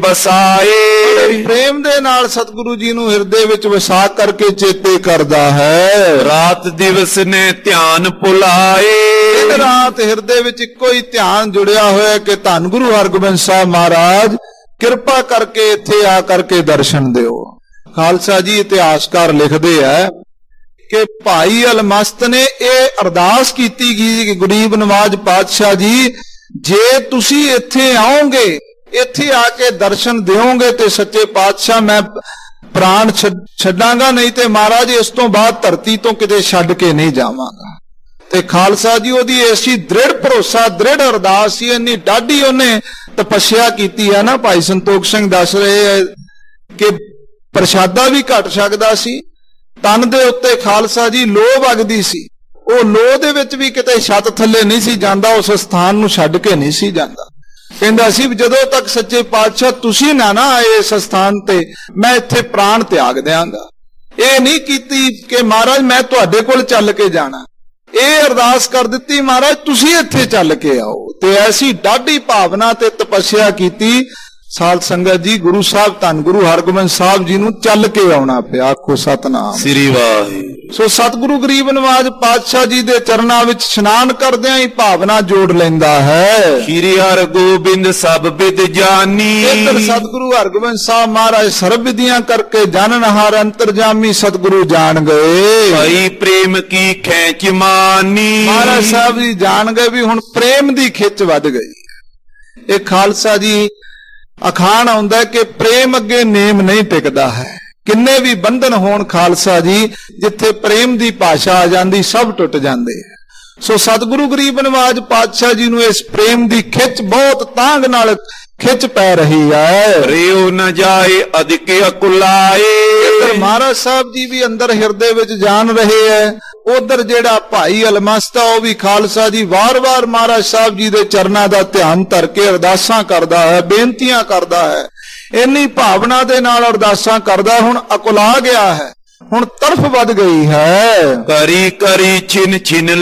ਬਸਾਏ। ਪ੍ਰੇਮ ਦੇ ਨਾਲ ਸਤਿਗੁਰੂ ਜੀ ਨੂੰ ਹਿਰਦੇ ਵਿੱਚ ਵਸਾ ਕਰਕੇ ਚੇਤੇ ਕਰਦਾ ਹੈ। ਰਾਤ ਦਿਵਸ ਨੇ ਧਿਆਨ ਭੁਲਾਏ। ਦਿਨ ਰਾਤ ਹਿਰਦੇ ਵਿੱਚ ਇੱਕੋ ਹੀ ਧਿਆਨ ਜੁੜਿਆ ਹੋਇਆ ਕਿ ਧੰਨ ਗੁਰੂ ਹਰਗੋਬਿੰਦ ਸਾਹਿਬ ਮਹਾਰਾਜ ਕਿਰਪਾ ਕਰਕੇ ਇੱਥੇ ਆ ਕਰਕੇ ਦਰਸ਼ਨ ਦਿਓ। ਖਾਲਸਾ ਜੀ ਇਤਿਹਾਸਕਾਰ ਲਿਖਦੇ ਆ ਕਿ ਭਾਈ ਅਲਮਸਤ ਨੇ ਇਹ ਅਰਦਾਸ ਕੀਤੀ ਗਈ ਕਿ ਗਰੀਬ ਨਵਾਜ਼ ਪਾਤਸ਼ਾਹ ਜੀ, ਜੇ ਤੁਸੀਂ ਇੱਥੇ ਆਓਗੇ, ਇੱਥੇ ਆ ਕੇ ਦਰਸ਼ਨ ਦਿਓਗੇ ਤੇ ਸੱਚੇ ਪਾਤਸ਼ਾਹ ਮੈਂ ਪ੍ਰਾਣ ਛੱਡਾਂਗਾ, ਨਹੀਂ ਤੇ ਮਹਾਰਾਜ ਇਸ ਤੋਂ ਬਾਅਦ ਧਰਤੀ ਤੋਂ ਕਿਤੇ ਛੱਡ ਕੇ ਨਹੀਂ ਜਾਵਾਂਗਾ। ਤੇ ਖਾਲਸਾ ਜੀ ਉਹਦੀ ਐਸੀ ਦ੍ਰਿੜ ਭਰੋਸਾ, ਦ੍ਰਿੜ ਅਰਦਾਸ ਸੀ, ਇੰਨੀ ਡਾਢੀ ਉਹਨੇ ਤਪੱਸਿਆ ਕੀਤੀ ਹੈ ਨਾ। ਭਾਈ ਸੰਤੋਖ ਸਿੰਘ ਦੱਸ ਰਹੇ ਹੈ ਕਿ ਪ੍ਰਸ਼ਾਦਾ ਵੀ ਘਟ ਸਕਦਾ ਸੀ, ਤਨ ਦੇ ਉੱਤੇ ਖਾਲਸਾ ਜੀ ਲੋਹ ਵਗਦੀ ਸੀ, ਉਹ ਲੋਹ ਦੇ ਵਿੱਚ ਵੀ ਕਿਤੇ ਛੱਤ ਥੱਲੇ ਨਹੀਂ ਸੀ ਜਾਂਦਾ, ਉਸ ਸਥਾਨ ਨੂੰ ਛੱਡ ਕੇ ਨਹੀਂ ਸੀ ਜਾਂਦਾ। ਕਹਿੰਦਾ ਸੀ ਜਦੋਂ ਤੱਕ ਸੱਚੇ ਪਾਤਸ਼ਾਹ ਤੁਸੀਂ ਨਾ ਨਾ ਆਏ ਇਸ ਸਥਾਨ ਤੇ, ਮੈਂ ਇੱਥੇ ਪ੍ਰਾਣ ਤਿਆਗ ਦਿਆਂਗਾ। ਇਹ ਨਹੀਂ ਕੀਤੀ ਕਿ ਮਹਾਰਾਜ ਮੈਂ ਤੁਹਾਡੇ ਕੋਲ ਚੱਲ ਕੇ ਜਾਣਾ, ਇਹ ਅਰਦਾਸ ਕਰ ਦਿੱਤੀ ਮਹਾਰਾਜ ਤੁਸੀਂ ਇੱਥੇ ਚੱਲ ਕੇ ਆਓ। ਤੇ ਐਸੀ ਡਾਢੀ ਭਾਵਨਾ ਤੇ ਤਪੱਸਿਆ ਕੀਤੀ ਸਾਧ ਸੰਗਤ ਜੀ, ਗੁਰੂ ਸਾਹਿਬ ਧੰਨ ਗੁਰੂ ਹਰਗੋਬਿੰਦ ਸਾਹਿਬ ਜੀ ਨੂੰ ਚੱਲ ਕੇ ਆਉਣਾ ਪਿਆ। ਆਖੋ ਸਤਨਾਮ ਸ੍ਰੀ ਵਾਹਿਗੁਰੂ। ਸੋ ਸਤਿਗੁਰੂ ਗਰੀਬ ਨਵਾਜ਼ ਪਾਤਸ਼ਾਹ ਜੀ ਦੇ ਚਰਨਾਂ ਵਿੱਚ ਇਸ਼ਨਾਨ ਕਰਦਿਆਂ ਹੀ ਭਾਵਨਾ ਜੋੜ ਲੈਂਦਾ ਹੈ। ਸ੍ਰੀ ਹਰਗੋਬਿੰਦ ਸਭ ਵਿਦ ਜਾਨੀ। ਇੱਧਰ ਸਤਿਗੁਰੂ ਹਰਗੋਬਿੰਦ ਸਾਹਿਬ ਮਹਾਰਾਜ ਸਰਬ ਵਿਧੀਆਂ ਕਰਕੇ ਜਾਣਨਹਾਰ ਅੰਤਰਜਾਮੀ ਸਤਿਗੁਰੂ ਜਾਣ ਗਏ। ਭਾਈ ਪ੍ਰੇਮ ਕੀ ਖੇਚ ਮਾਨੀ। ਮਹਾਰਾਜ ਸਾਹਿਬ ਜੀ ਜਾਣ ਗਏ ਵੀ ਹੁਣ ਪ੍ਰੇਮ ਦੀ ਖਿੱਚ ਵੱਧ ਗਈ। ਇਹ ਖਾਲਸਾ ਜੀ ਅਖਾਣ ਆਉਂਦਾ ਕਿ ਪ੍ਰੇਮ ਅੱਗੇ ਨੇਮ ਨਹੀਂ ਟਿਕਦਾ ਹੈ। ਕਿੰਨੇ ਵੀ ਬੰਧਨ ਹੋਣ ਖਾਲਸਾ ਜੀ, ਜਿੱਥੇ ਪ੍ਰੇਮ ਦੀ ਭਾਸ਼ਾ ਆ ਜਾਂਦੀ ਸਭ ਟੁੱਟ ਜਾਂਦੇ। ਸੋ ਸਤਿਗੁਰੂ ਗਰੀਬ ਨਵਾਜ਼ ਪਾਤਸ਼ਾਹ ਜੀ ਨੂੰ ਇਸ ਪ੍ਰੇਮ ਦੀ ਖਿੱਚ ਬਹੁਤ ਤਾਂਘ ਨਾਲ ਖਿੱਚ ਪੈ ਰਹੀ ਹੈ। ਰਿਓ ਨ ਜਾਏ ਅਧਿਕ ਅਕੁਲਾਏ। ਇੱਧਰ ਮਹਾਰਾਜ ਸਾਹਿਬ ਜੀ ਵੀ ਅੰਦਰ ਹਿਰਦੇ ਵਿੱਚ ਜਾਣ ਰਹੇ ਹੈ, ਉਧਰ ਜਿਹੜਾ ਭਾਈ ਅਲਮਸਤ ਆ ਉਹ ਵੀ ਖਾਲਸਾ ਜੀ ਵਾਰ-ਵਾਰ ਮਹਾਰਾਜ ਸਾਹਿਬ ਜੀ ਦੇ ਚਰਨਾਂ ਦਾ ਧਿਆਨ ਧਰ ਕੇ ਅਰਦਾਸਾਂ ਕਰਦਾ ਹੈ, ਬੇਨਤੀਆਂ ਕਰਦਾ ਹੈ। ਇੰਨੀ ਭਾਵਨਾ ਦੇ ਨਾਲ ਅਰਦਾਸਾਂ ਕਰਦਾ, ਹੁਣ ਅਕੁਲਾ ਗਿਆ ਹੈ, ਹੁਣ ਤਰਫ ਵੱਧ ਗਈ ਹੈ। ਕਰੀ ਕਰੀ ਛਿਨ ਛਿਨ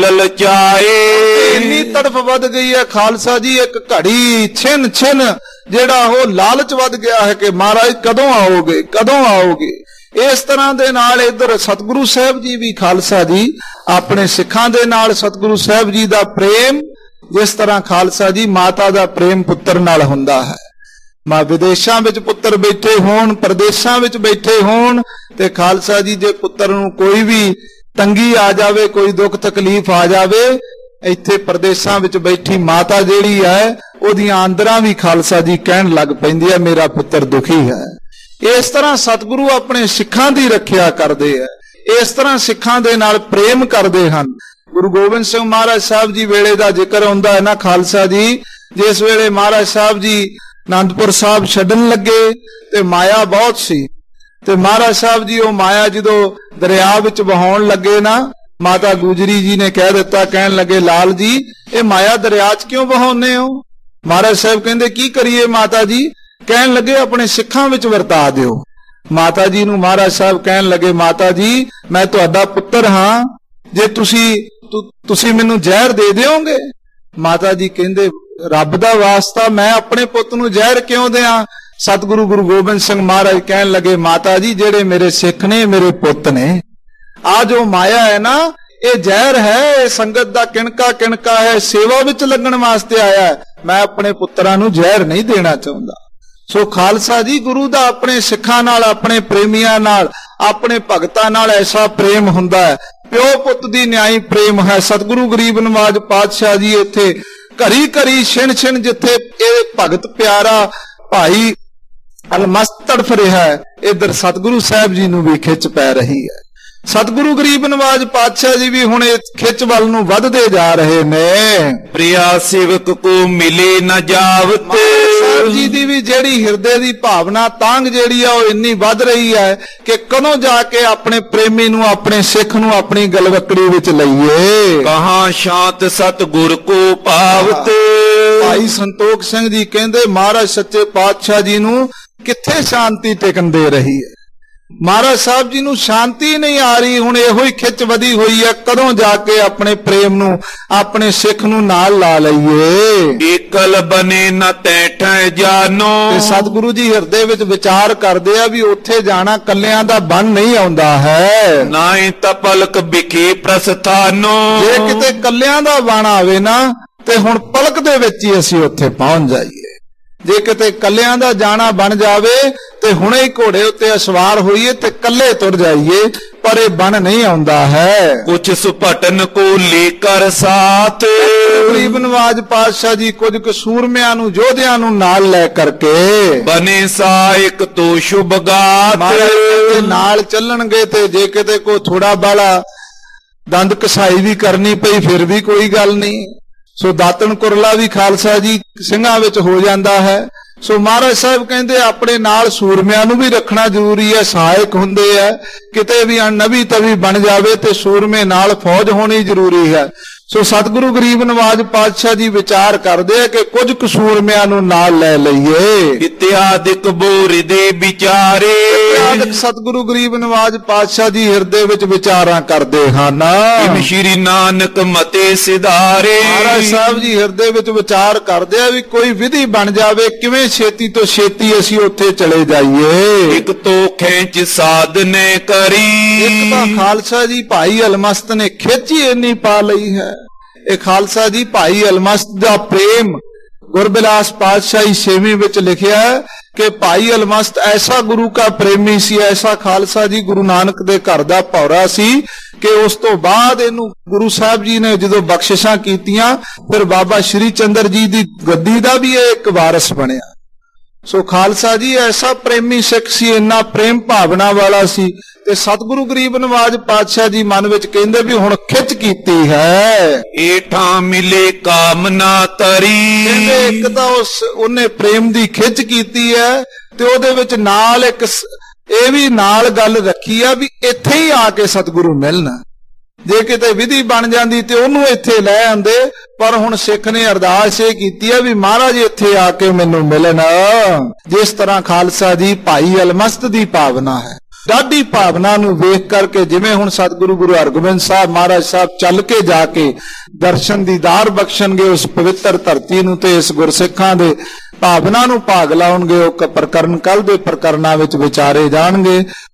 ਲਲਚਾਏ। ਇੰਨੀ ਤਰਫ ਵੱਧ ਗਈ ਹੈ ਖਾਲਸਾ ਜੀ, ਇੱਕ ਘੜੀ ਛਿਨ ਛਿਨ ਜਿਹੜਾ ਉਹ ਲਾਲਚ ਵੱਧ ਗਿਆ ਹੈ ਕਿ ਮਹਾਰਾਜ ਕਦੋਂ ਆਓਗੇ, ਕਦੋਂ ਆਓਗੇ। ਇਸ ਤਰ੍ਹਾਂ ਦੇ ਨਾਲ ਇੱਧਰ ਸਤਿਗੁਰੂ ਸਾਹਿਬ ਜੀ ਵੀ ਖਾਲਸਾ ਜੀ ਆਪਣੇ ਸਿੱਖਾਂ ਦੇ ਨਾਲ ਸਤਿਗੁਰੂ ਸਾਹਿਬ ਜੀ ਦਾ ਪ੍ਰੇਮ, ਜਿਸ ਤਰ੍ਹਾਂ ਖਾਲਸਾ ਜੀ ਮਾਤਾ ਦਾ ਪ੍ਰੇਮ ਪੁੱਤਰ ਨਾਲ ਹੁੰਦਾ ਹੈ। ਮਾ ਵਿਦੇਸ਼ਾਂ ਵਿੱਚ ਪੁੱਤਰ ਬੈਠੇ ਹੋਣ, ਪ੍ਰਦੇਸ਼ਾਂ ਵਿੱਚ ਬੈਠੇ ਹੋਣ, ਤੇ ਖਾਲਸਾ ਜੀ ਜੇ ਪੁੱਤਰ ਨੂੰ ਕੋਈ ਵੀ ਤੰਗੀ ਆ ਜਾਵੇ, ਕੋਈ ਦੁੱਖ ਤਕਲੀਫ ਆ ਜਾਵੇ, ਇੱਥੇ ਪ੍ਰਦੇਸ਼ਾਂ ਵਿੱਚ ਬੈਠੀ ਮਾਤਾ ਜਿਹੜੀ ਹੈ ਉਹਦੀਆਂ ਆਂਦਰਾਂ ਵੀ ਖਾਲਸਾ ਜੀ ਕਹਿਣ ਲੱਗ ਪੈਂਦੀ ਹੈ ਮੇਰਾ ਪੁੱਤਰ ਦੁਖੀ ਹੈ। ਇਸ ਤਰ੍ਹਾਂ ਸਤਿਗੁਰੂ ਆਪਣੇ ਸਿੱਖਾਂ ਦੀ ਰੱਖਿਆ ਕਰਦੇ ਹੈ, ਇਸ ਤਰ੍ਹਾਂ ਸਿੱਖਾਂ ਦੇ ਨਾਲ ਪ੍ਰੇਮ ਕਰਦੇ ਹਨ। ਗੁਰੂ ਗੋਬਿੰਦ ਸਿੰਘ ਮਹਾਰਾਜ ਸਾਹਿਬ ਜੀ ਵੇਲੇ ਦਾ ਜ਼ਿਕਰ ਹੁੰਦਾ ਹੈ ਨਾ ਖਾਲਸਾ ਜੀ, ਜਿਸ ਵੇਲੇ ਮਹਾਰਾਜ ਸਾਹਿਬ ਜੀ ਅਨੰਦਪੁਰ ਸਾਹਿਬ ਛੱਡਣ ਲੱਗੇ ਤੇ ਮਾਇਆ ਬਹੁਤ ਸੀ, ਤੇ ਮਹਾਰਾਜ ਸਾਹਿਬ ਜੀ ਉਹ ਮਾਇਆ ਜਦੋਂ ਦਰਿਆ ਵਿੱਚ ਵਹਾਉਣ ਲੱਗੇ ਨਾ, ਮਾਤਾ ਗੁਜਰੀ ਜੀ ਨੇ ਕਹਿ ਦਿੱਤਾ, ਕਹਿਣ ਲੱਗੇ ਲਾਲ ਜੀ ਇਹ ਮਾਇਆ ਦਰਿਆ 'ਚ ਕਿਉਂ ਵਹਾਉਂਦੇ ਹੋ? ਮਹਾਰਾਜ ਸਾਹਿਬ ਕਹਿੰਦੇ ਕੀ ਕਰੀਏ ਮਾਤਾ ਜੀ? ਕਹਿਣ ਲੱਗੇ ਆਪਣੇ ਸਿੱਖਾਂ ਵਿੱਚ ਵਰਤਾ ਦਿਓ। ਮਾਤਾ ਜੀ ਨੂੰ ਮਹਾਰਾਜ ਸਾਹਿਬ ਕਹਿਣ ਲੱਗੇ, ਮਾਤਾ ਜੀ ਮੈਂ ਤੁਹਾਡਾ ਪੁੱਤਰ ਹਾਂ, ਜੇ ਤੁਸੀਂ ਤੁਸੀਂ ਮੈਨੂੰ ਜ਼ਹਿਰ ਦੇ ਦਿਓਗੇ? ਮਾਤਾ ਜੀ ਕਹਿੰਦੇ, ਰੱਬ ਦਾ ਵਾਸਤਾ ਮੈਂ ਆਪਣੇ ਪੁੱਤ ਨੂੰ ਜ਼ਹਿਰ ਕਿਉਂ ਦਿਆਂ? ਸਤਿਗੁਰੂ ਗੁਰੂ ਗੋਬਿੰਦ ਸਿੰਘ ਮਹਾਰਾਜ ਕਹਿਣ ਲੱਗੇ, ਮਾਤਾ ਜੀ ਜਿਹੜੇ ਮੇਰੇ ਸਿੱਖ ਨੇ, ਮੇਰੇ ਪੁੱਤ ਨੇ, ਆ ਜੋ ਮਾਇਆ ਹੈ ਨਾ, ਇਹ ਜ਼ਹਿਰ ਹੈ, ਇਹ ਸੰਗਤ ਦਾ ਕਿਣਕਾ ਕਿਣਕਾ ਹੈ, ਸੇਵਾ ਵਿੱਚ ਲੱਗਣ ਵਾਸਤੇ ਆਇਆ ਹੈ। ਮੈਂ ਆਪਣੇ ਪੁੱਤਰਾਂ ਨੂੰ ਜ਼ਹਿਰ ਨਹੀਂ ਦੇਣਾ ਚਾਹੁੰਦਾ। ਸੋ ਖਾਲਸਾ ਜੀ, ਗੁਰੂ ਦਾ ਆਪਣੇ ਸਿੱਖਾਂ ਨਾਲ, ਆਪਣੇ ਪ੍ਰੇਮੀਆਂ ਨਾਲ, ਆਪਣੇ ਭਗਤਾਂ ਨਾਲ ਐਸਾ ਪ੍ਰੇਮ ਹੁੰਦਾ ਹੈ, ਪਿਓ ਪੁੱਤ ਦੀ ਨਿਆਈ ਪ੍ਰੇਮ ਹੈ। ਸਤਿਗੁਰੂ ਗਰੀਬ ਨਵਾਜ ਪਾਤਸ਼ਾਹ ਜੀ ਇੱਥੇ ਘਰੀ ਘਰੀ ਛਿਣ ਛਿਣ ਜਿੱਥੇ ਇਹ ਭਗਤ ਪਿਆਰਾ ਭਾਈ ਅਲਮਸਤ ਤੜਫ ਰਿਹਾ ਹੈ, ਇਧਰ ਸਤਿਗੁਰੂ ਸਾਹਿਬ ਜੀ ਨੂੰ ਵੀ ਖਿੱਚ ਪੈ ਰਹੀ ਹੈ। ਸਤਿਗੁਰੂ ਗਰੀਬ ਨਵਾਜ ਪਾਤਸ਼ਾਹ ਜੀ ਵੀ ਹੁਣ ਇਸ ਖਿੱਚ ਵੱਲ ਨੂੰ ਵੱਧਦੇ ਜਾ ਰਹੇ ਨੇ। ਪ੍ਰਿਆ ਸੇਵਕ ਕੋ ਮਿਲੇ ਨਾ ਜਾਵਤ। ਸਾਹਿਬ ਜੀ ਦੀ ਵੀ ਜਿਹੜੀ ਹਿਰਦੇ ਦੀ ਭਾਵਨਾ ਤਾਂਗ ਜਿਹੜੀ ਆ ਉਹ ਇੰਨੀ ਵੱਧ ਰਹੀ ਹੈ ਕਿ ਕਦੋਂ ਜਾ ਕੇ ਆਪਣੇ ਪ੍ਰੇਮੀ ਨੂੰ, ਆਪਣੇ ਸਿੱਖ ਨੂੰ ਆਪਣੀ ਗਲਵਕੜੀ ਵਿੱਚ ਲਈਏ। ਕਹਾਂ ਸ਼ਾਂਤ ਸਤ ਗੁਰ ਕੋ ਪਾਵਤ। ਭਾਈ ਸੰਤੋਖ ਸਿੰਘ ਜੀ ਕਹਿੰਦੇ, ਮਹਾਰਾਜ ਸੱਚੇ ਪਾਤਸ਼ਾਹ ਜੀ ਨੂੰ ਕਿੱਥੇ ਸ਼ਾਂਤੀ ਟਿਕਣ ਦੇ ਰਹੀ ਹੈ? ਮਹਾਰਾਜ ਸਾਹਿਬ ਜੀ ਨੂੰ ਸ਼ਾਂਤੀ ਨਹੀਂ ਆ ਰਹੀ। ਹੁਣ ਇਹੋ ਹੀ ਖਿੱਚ ਵਧੀ ਹੋਈ ਹੈ, ਕਦੋਂ ਜਾ ਕੇ ਆਪਣੇ ਪ੍ਰੇਮ ਨੂੰ, ਆਪਣੇ ਸਿੱਖ ਨੂੰ ਨਾਲ ਲਾ ਲਈਏ। ਏਕਲ ਬਨੇ ਨਾ ਤੈਠੈ ਜਾਨੋ। ਤੇ ਸਤਿਗੁਰੂ ਜੀ ਹਿਰਦੇ ਵਿੱਚ ਵਿਚਾਰ ਕਰਦੇ ਆ ਵੀ ਉੱਥੇ ਜਾਣਾ ਕੱਲਿਆਂ ਦਾ ਬਣ ਨਹੀਂ ਆਉਂਦਾ ਹੈ। ਨਾਇ ਤਪਲਕ ਬਿਖੇ ਪ੍ਰਸਥਾਨੋ। ਜੇ ਕਿਤੇ ਕੱਲਿਆਂ ਦਾ ਬਣ ਆਵੇ ਨਾ, ਤੇ ਹੁਣ ਪਲਕ ਦੇ ਵਿੱਚ ਹੀ ਅਸੀਂ ਉੱਥੇ ਪਹੁੰਚ ਜਾਈਏ। ਜੇ ਕਿਤੇ ਕੱਲਿਆਂ ਦਾ ਜਾਣਾ ਬਣ ਜਾਵੇ ਤੇ ਹੁਣੇ ਹੀ ਘੋੜੇ ਉੱਤੇ ਅਸਵਾਰ ਹੋਈਏ ਤੇ ਕੱਲੇ ਤੁਰ ਜਾਈਏ, ਪਰ ਇਹ ਬਣ ਨਹੀਂ ਆਉਂਦਾ ਹੈ। ਕੁਛ ਸੁਪਟਨ ਕੋ ਲੇਕਰ ਸਾਥ। ਗਰੀਬ ਨਵਾਜ ਪਾਤਸ਼ਾਹ ਜੀ ਕੁਝ ਕੁ ਸੂਰਮਿਆਂ ਨੂੰ, ਯੋਧਿਆਂ ਨੂੰ ਨਾਲ ਲੈ ਕਰਕੇ ਬਨੇ ਸਹਾਇਕ ਤੋ ਸ਼ੁਭ ਗਾਤ। ਨਾਲ ਚੱਲਣਗੇ ਤੇ ਜੇ ਕਿਤੇ ਕੋਈ ਥੋੜਾ ਬਾਲਾ ਦੰਦ ਕਸਾਈ ਵੀ ਕਰਨੀ ਪਈ ਫਿਰ ਵੀ ਕੋਈ ਗੱਲ ਨਹੀਂ। ਸੋ ਦਾਤਣ ਕੁਰਲਾ ਵੀ ਖਾਲਸਾ ਜੀ ਸਿੰਘਾਂ ਵਿੱਚ ਹੋ ਜਾਂਦਾ ਹੈ। ਸੋ ਮਹਾਰਾਜ ਸਾਹਿਬ ਕਹਿੰਦੇ ਆਪਣੇ ਨਾਲ ਸੂਰਮਿਆਂ ਨੂੰ ਵੀ ਰੱਖਣਾ ਜ਼ਰੂਰੀ ਹੈ, ਸਹਾਇਕ ਹੁੰਦੇ ਆ। ਕਿਤੇ ਵੀ ਨਵੀਂ ਤਵੀ ਬਣ ਜਾਵੇ ਤੇ ਸੂਰਮੇ ਨਾਲ ਫੌਜ ਹੋਣੀ ਜ਼ਰੂਰੀ ਹੈ। ਸੋ ਸਤਿਗੁਰੂ ਗਰੀਬ ਨਵਾਜ ਪਾਤਸ਼ਾਹ ਜੀ ਵਿਚਾਰ ਕਰਦੇ ਆ ਕਿ ਕੁਝ ਕੁ ਸੂਰਮਿਆਂ ਨੂੰ ਨਾਲ ਲੈ ਲਈਏ। ਇਤਿਆਦਿਕ ਬੋਰਿ ਦੇ ਵਿਚਾਰੇ। ਇਤਿਆਦਿਕ ਸਤਿਗੁਰੂ ਗਰੀਬ ਨਵਾਜ ਪਾਤਸ਼ਾਹ ਜੀ ਹਿਰਦੇ ਵਿੱਚ ਵਿਚਾਰਾਂ ਕਰਦੇ ਹਨ। ਇਮ ਸ਼੍ਰੀ ਨਾਨਕ ਮਤੇ ਸਿਧਾਰੇ। ਮਹਾਰਾਜ ਸਾਹਿਬ ਜੀ ਹਿਰਦੇ ਵਿੱਚ ਵਿਚਾਰ ਕਰਦੇ ਆ ਵੀ ਕੋਈ ਵਿਧੀ ਬਣ ਜਾਵੇ, ਕਿਵੇਂ ਛੇਤੀ ਤੋਂ ਛੇਤੀ ਅਸੀਂ ਉੱਥੇ ਚਲੇ ਜਾਈਏ। ਇੱਕ ਤੋਂ ਖਿੱਚ ਸਾਧਨੇ ਕਰੀ। ਇੱਕ ਤਾਂ ਖਾਲਸਾ ਜੀ ਭਾਈ ਅਲਮਸਤ ਨੇ ਖਿੱਚ ਹੀ ਇੰਨੀ ਪਾ ਲਈ ਹੈ। ਇਹ ਖਾਲਸਾ ਜੀ ਭਾਈ ਅਲਮਸਤ ਦਾ ਪ੍ਰੇਮ ਗੁਰਬਿਲਾਸ ਪਾਤਸ਼ਾਹੀ ਛੇਵੀਂ ਵਿੱਚ ਲਿਖਿਆ ਹੈ ਕਿ ਭਾਈ ਅਲਮਸਤ ਐਸਾ ਗੁਰੂ ਕਾ ਪ੍ਰੇਮੀ ਸੀ, ਐਸਾ ਖਾਲਸਾ ਜੀ ਗੁਰੂ ਨਾਨਕ ਦੇ ਘਰ ਦਾ ਭੌਰਾ ਸੀ ਕਿ ਉਸ ਤੋਂ ਬਾਅਦ ਇਹਨੂੰ ਗੁਰੂ ਸਾਹਿਬ ਜੀ ਨੇ ਜਦੋਂ ਬਖਸ਼ਿਸ਼ਾਂ ਕੀਤੀਆਂ, ਫਿਰ ਬਾਬਾ ਸ਼੍ਰੀ ਚੰਦਰ ਜੀ ਦੀ ਗੱਦੀ ਦਾ ਵੀ ਇਹ ਇੱਕ ਵਾਰਿਸ ਬਣਿਆ। ਸੋ ਖਾਲਸਾ ਜੀ ਐਸਾ ਪ੍ਰੇਮੀ ਸਿੱਖ ਸੀ, ਇੰਨਾ ਪ੍ਰੇਮ ਭਾਵਨਾ ਵਾਲਾ ਸੀ। ਤੇ ਸਤਿਗੁਰੂ ਗਰੀਬ ਨਵਾਜ ਪਾਤਸ਼ਾਹ ਜੀ ਮਨ ਵਿੱਚ ਕਹਿੰਦੇ ਵੀ ਹੁਣ ਖਿੱਚ ਕੀਤੀ ਹੈ। ਏਠਾਂ ਮਿਲੇ ਕਾਮਨਾ ਤਰੀ। ਕਹਿੰਦੇ ਇੱਕ ਤਾਂ ਉਸ ਉਹਨੇ ਪ੍ਰੇਮ ਦੀ ਖਿੱਚ ਕੀਤੀ ਹੈ ਤੇ ਉਹਦੇ ਵਿੱਚ ਨਾਲ ਇੱਕ ਇਹ ਵੀ ਨਾਲ ਗੱਲ ਰੱਖੀ ਆ ਵੀ ਇੱਥੇ ਹੀ ਆ ਕੇ ਸਤਿਗੁਰੂ ਮਿਲਣਾ। ਜੇ ਕਿਤੇ ਵਿਧੀ ਬਣ ਜਾਂਦੀ ਤੇ ਉਹਨੂੰ ਇੱਥੇ ਲੈ ਆਂਦੇ, ਪਰ ਹੁਣ ਸਿੱਖ ਨੇ ਅਰਦਾਸ ਇਹ ਕੀਤੀ ਹੈ ਵੀ ਮਹਾਰਾਜ ਇੱਥੇ ਆ ਕੇ ਮੈਨੂੰ ਮਿਲਣ। ਜਿਸ ਤਰ੍ਹਾਂ ਖਾਲਸਾ ਜੀ ਭਾਈ ਅਲਮਸਤ ਦੀ ਭਾਵਨਾ ਹੈ, ਡਾਢੀ ਭਾਵਨਾ ਨੂੰ ਵੇਖ ਕਰਕੇ, ਜਿਵੇਂ ਹੁਣ ਸਤਿਗੁਰੂ ਗੁਰੂ ਹਰਗੋਬਿੰਦ ਸਾਹਿਬ ਮਹਾਰਾਜ ਸਾਹਿਬ ਚੱਲ ਕੇ ਜਾ ਕੇ ਦਰਸ਼ਨ ਦੀਦਾਰ ਬਖਸ਼ਣਗੇ ਉਸ ਪਵਿੱਤਰ ਧਰਤੀ ਨੂੰ ਤੇ ਇਸ ਗੁਰਸਿੱਖਾਂ ਦੇ ਭਾਵਨਾ ਨੂੰ ਭਾਗ ਲਾਉਣਗੇ। ਉਹ ਪ੍ਰਕਰਨ ਕੱਲ ਦੇ ਪ੍ਰਕਰਨਾਂ ਵਿੱਚ ਵਿਚਾਰੇ ਜਾਣਗੇ।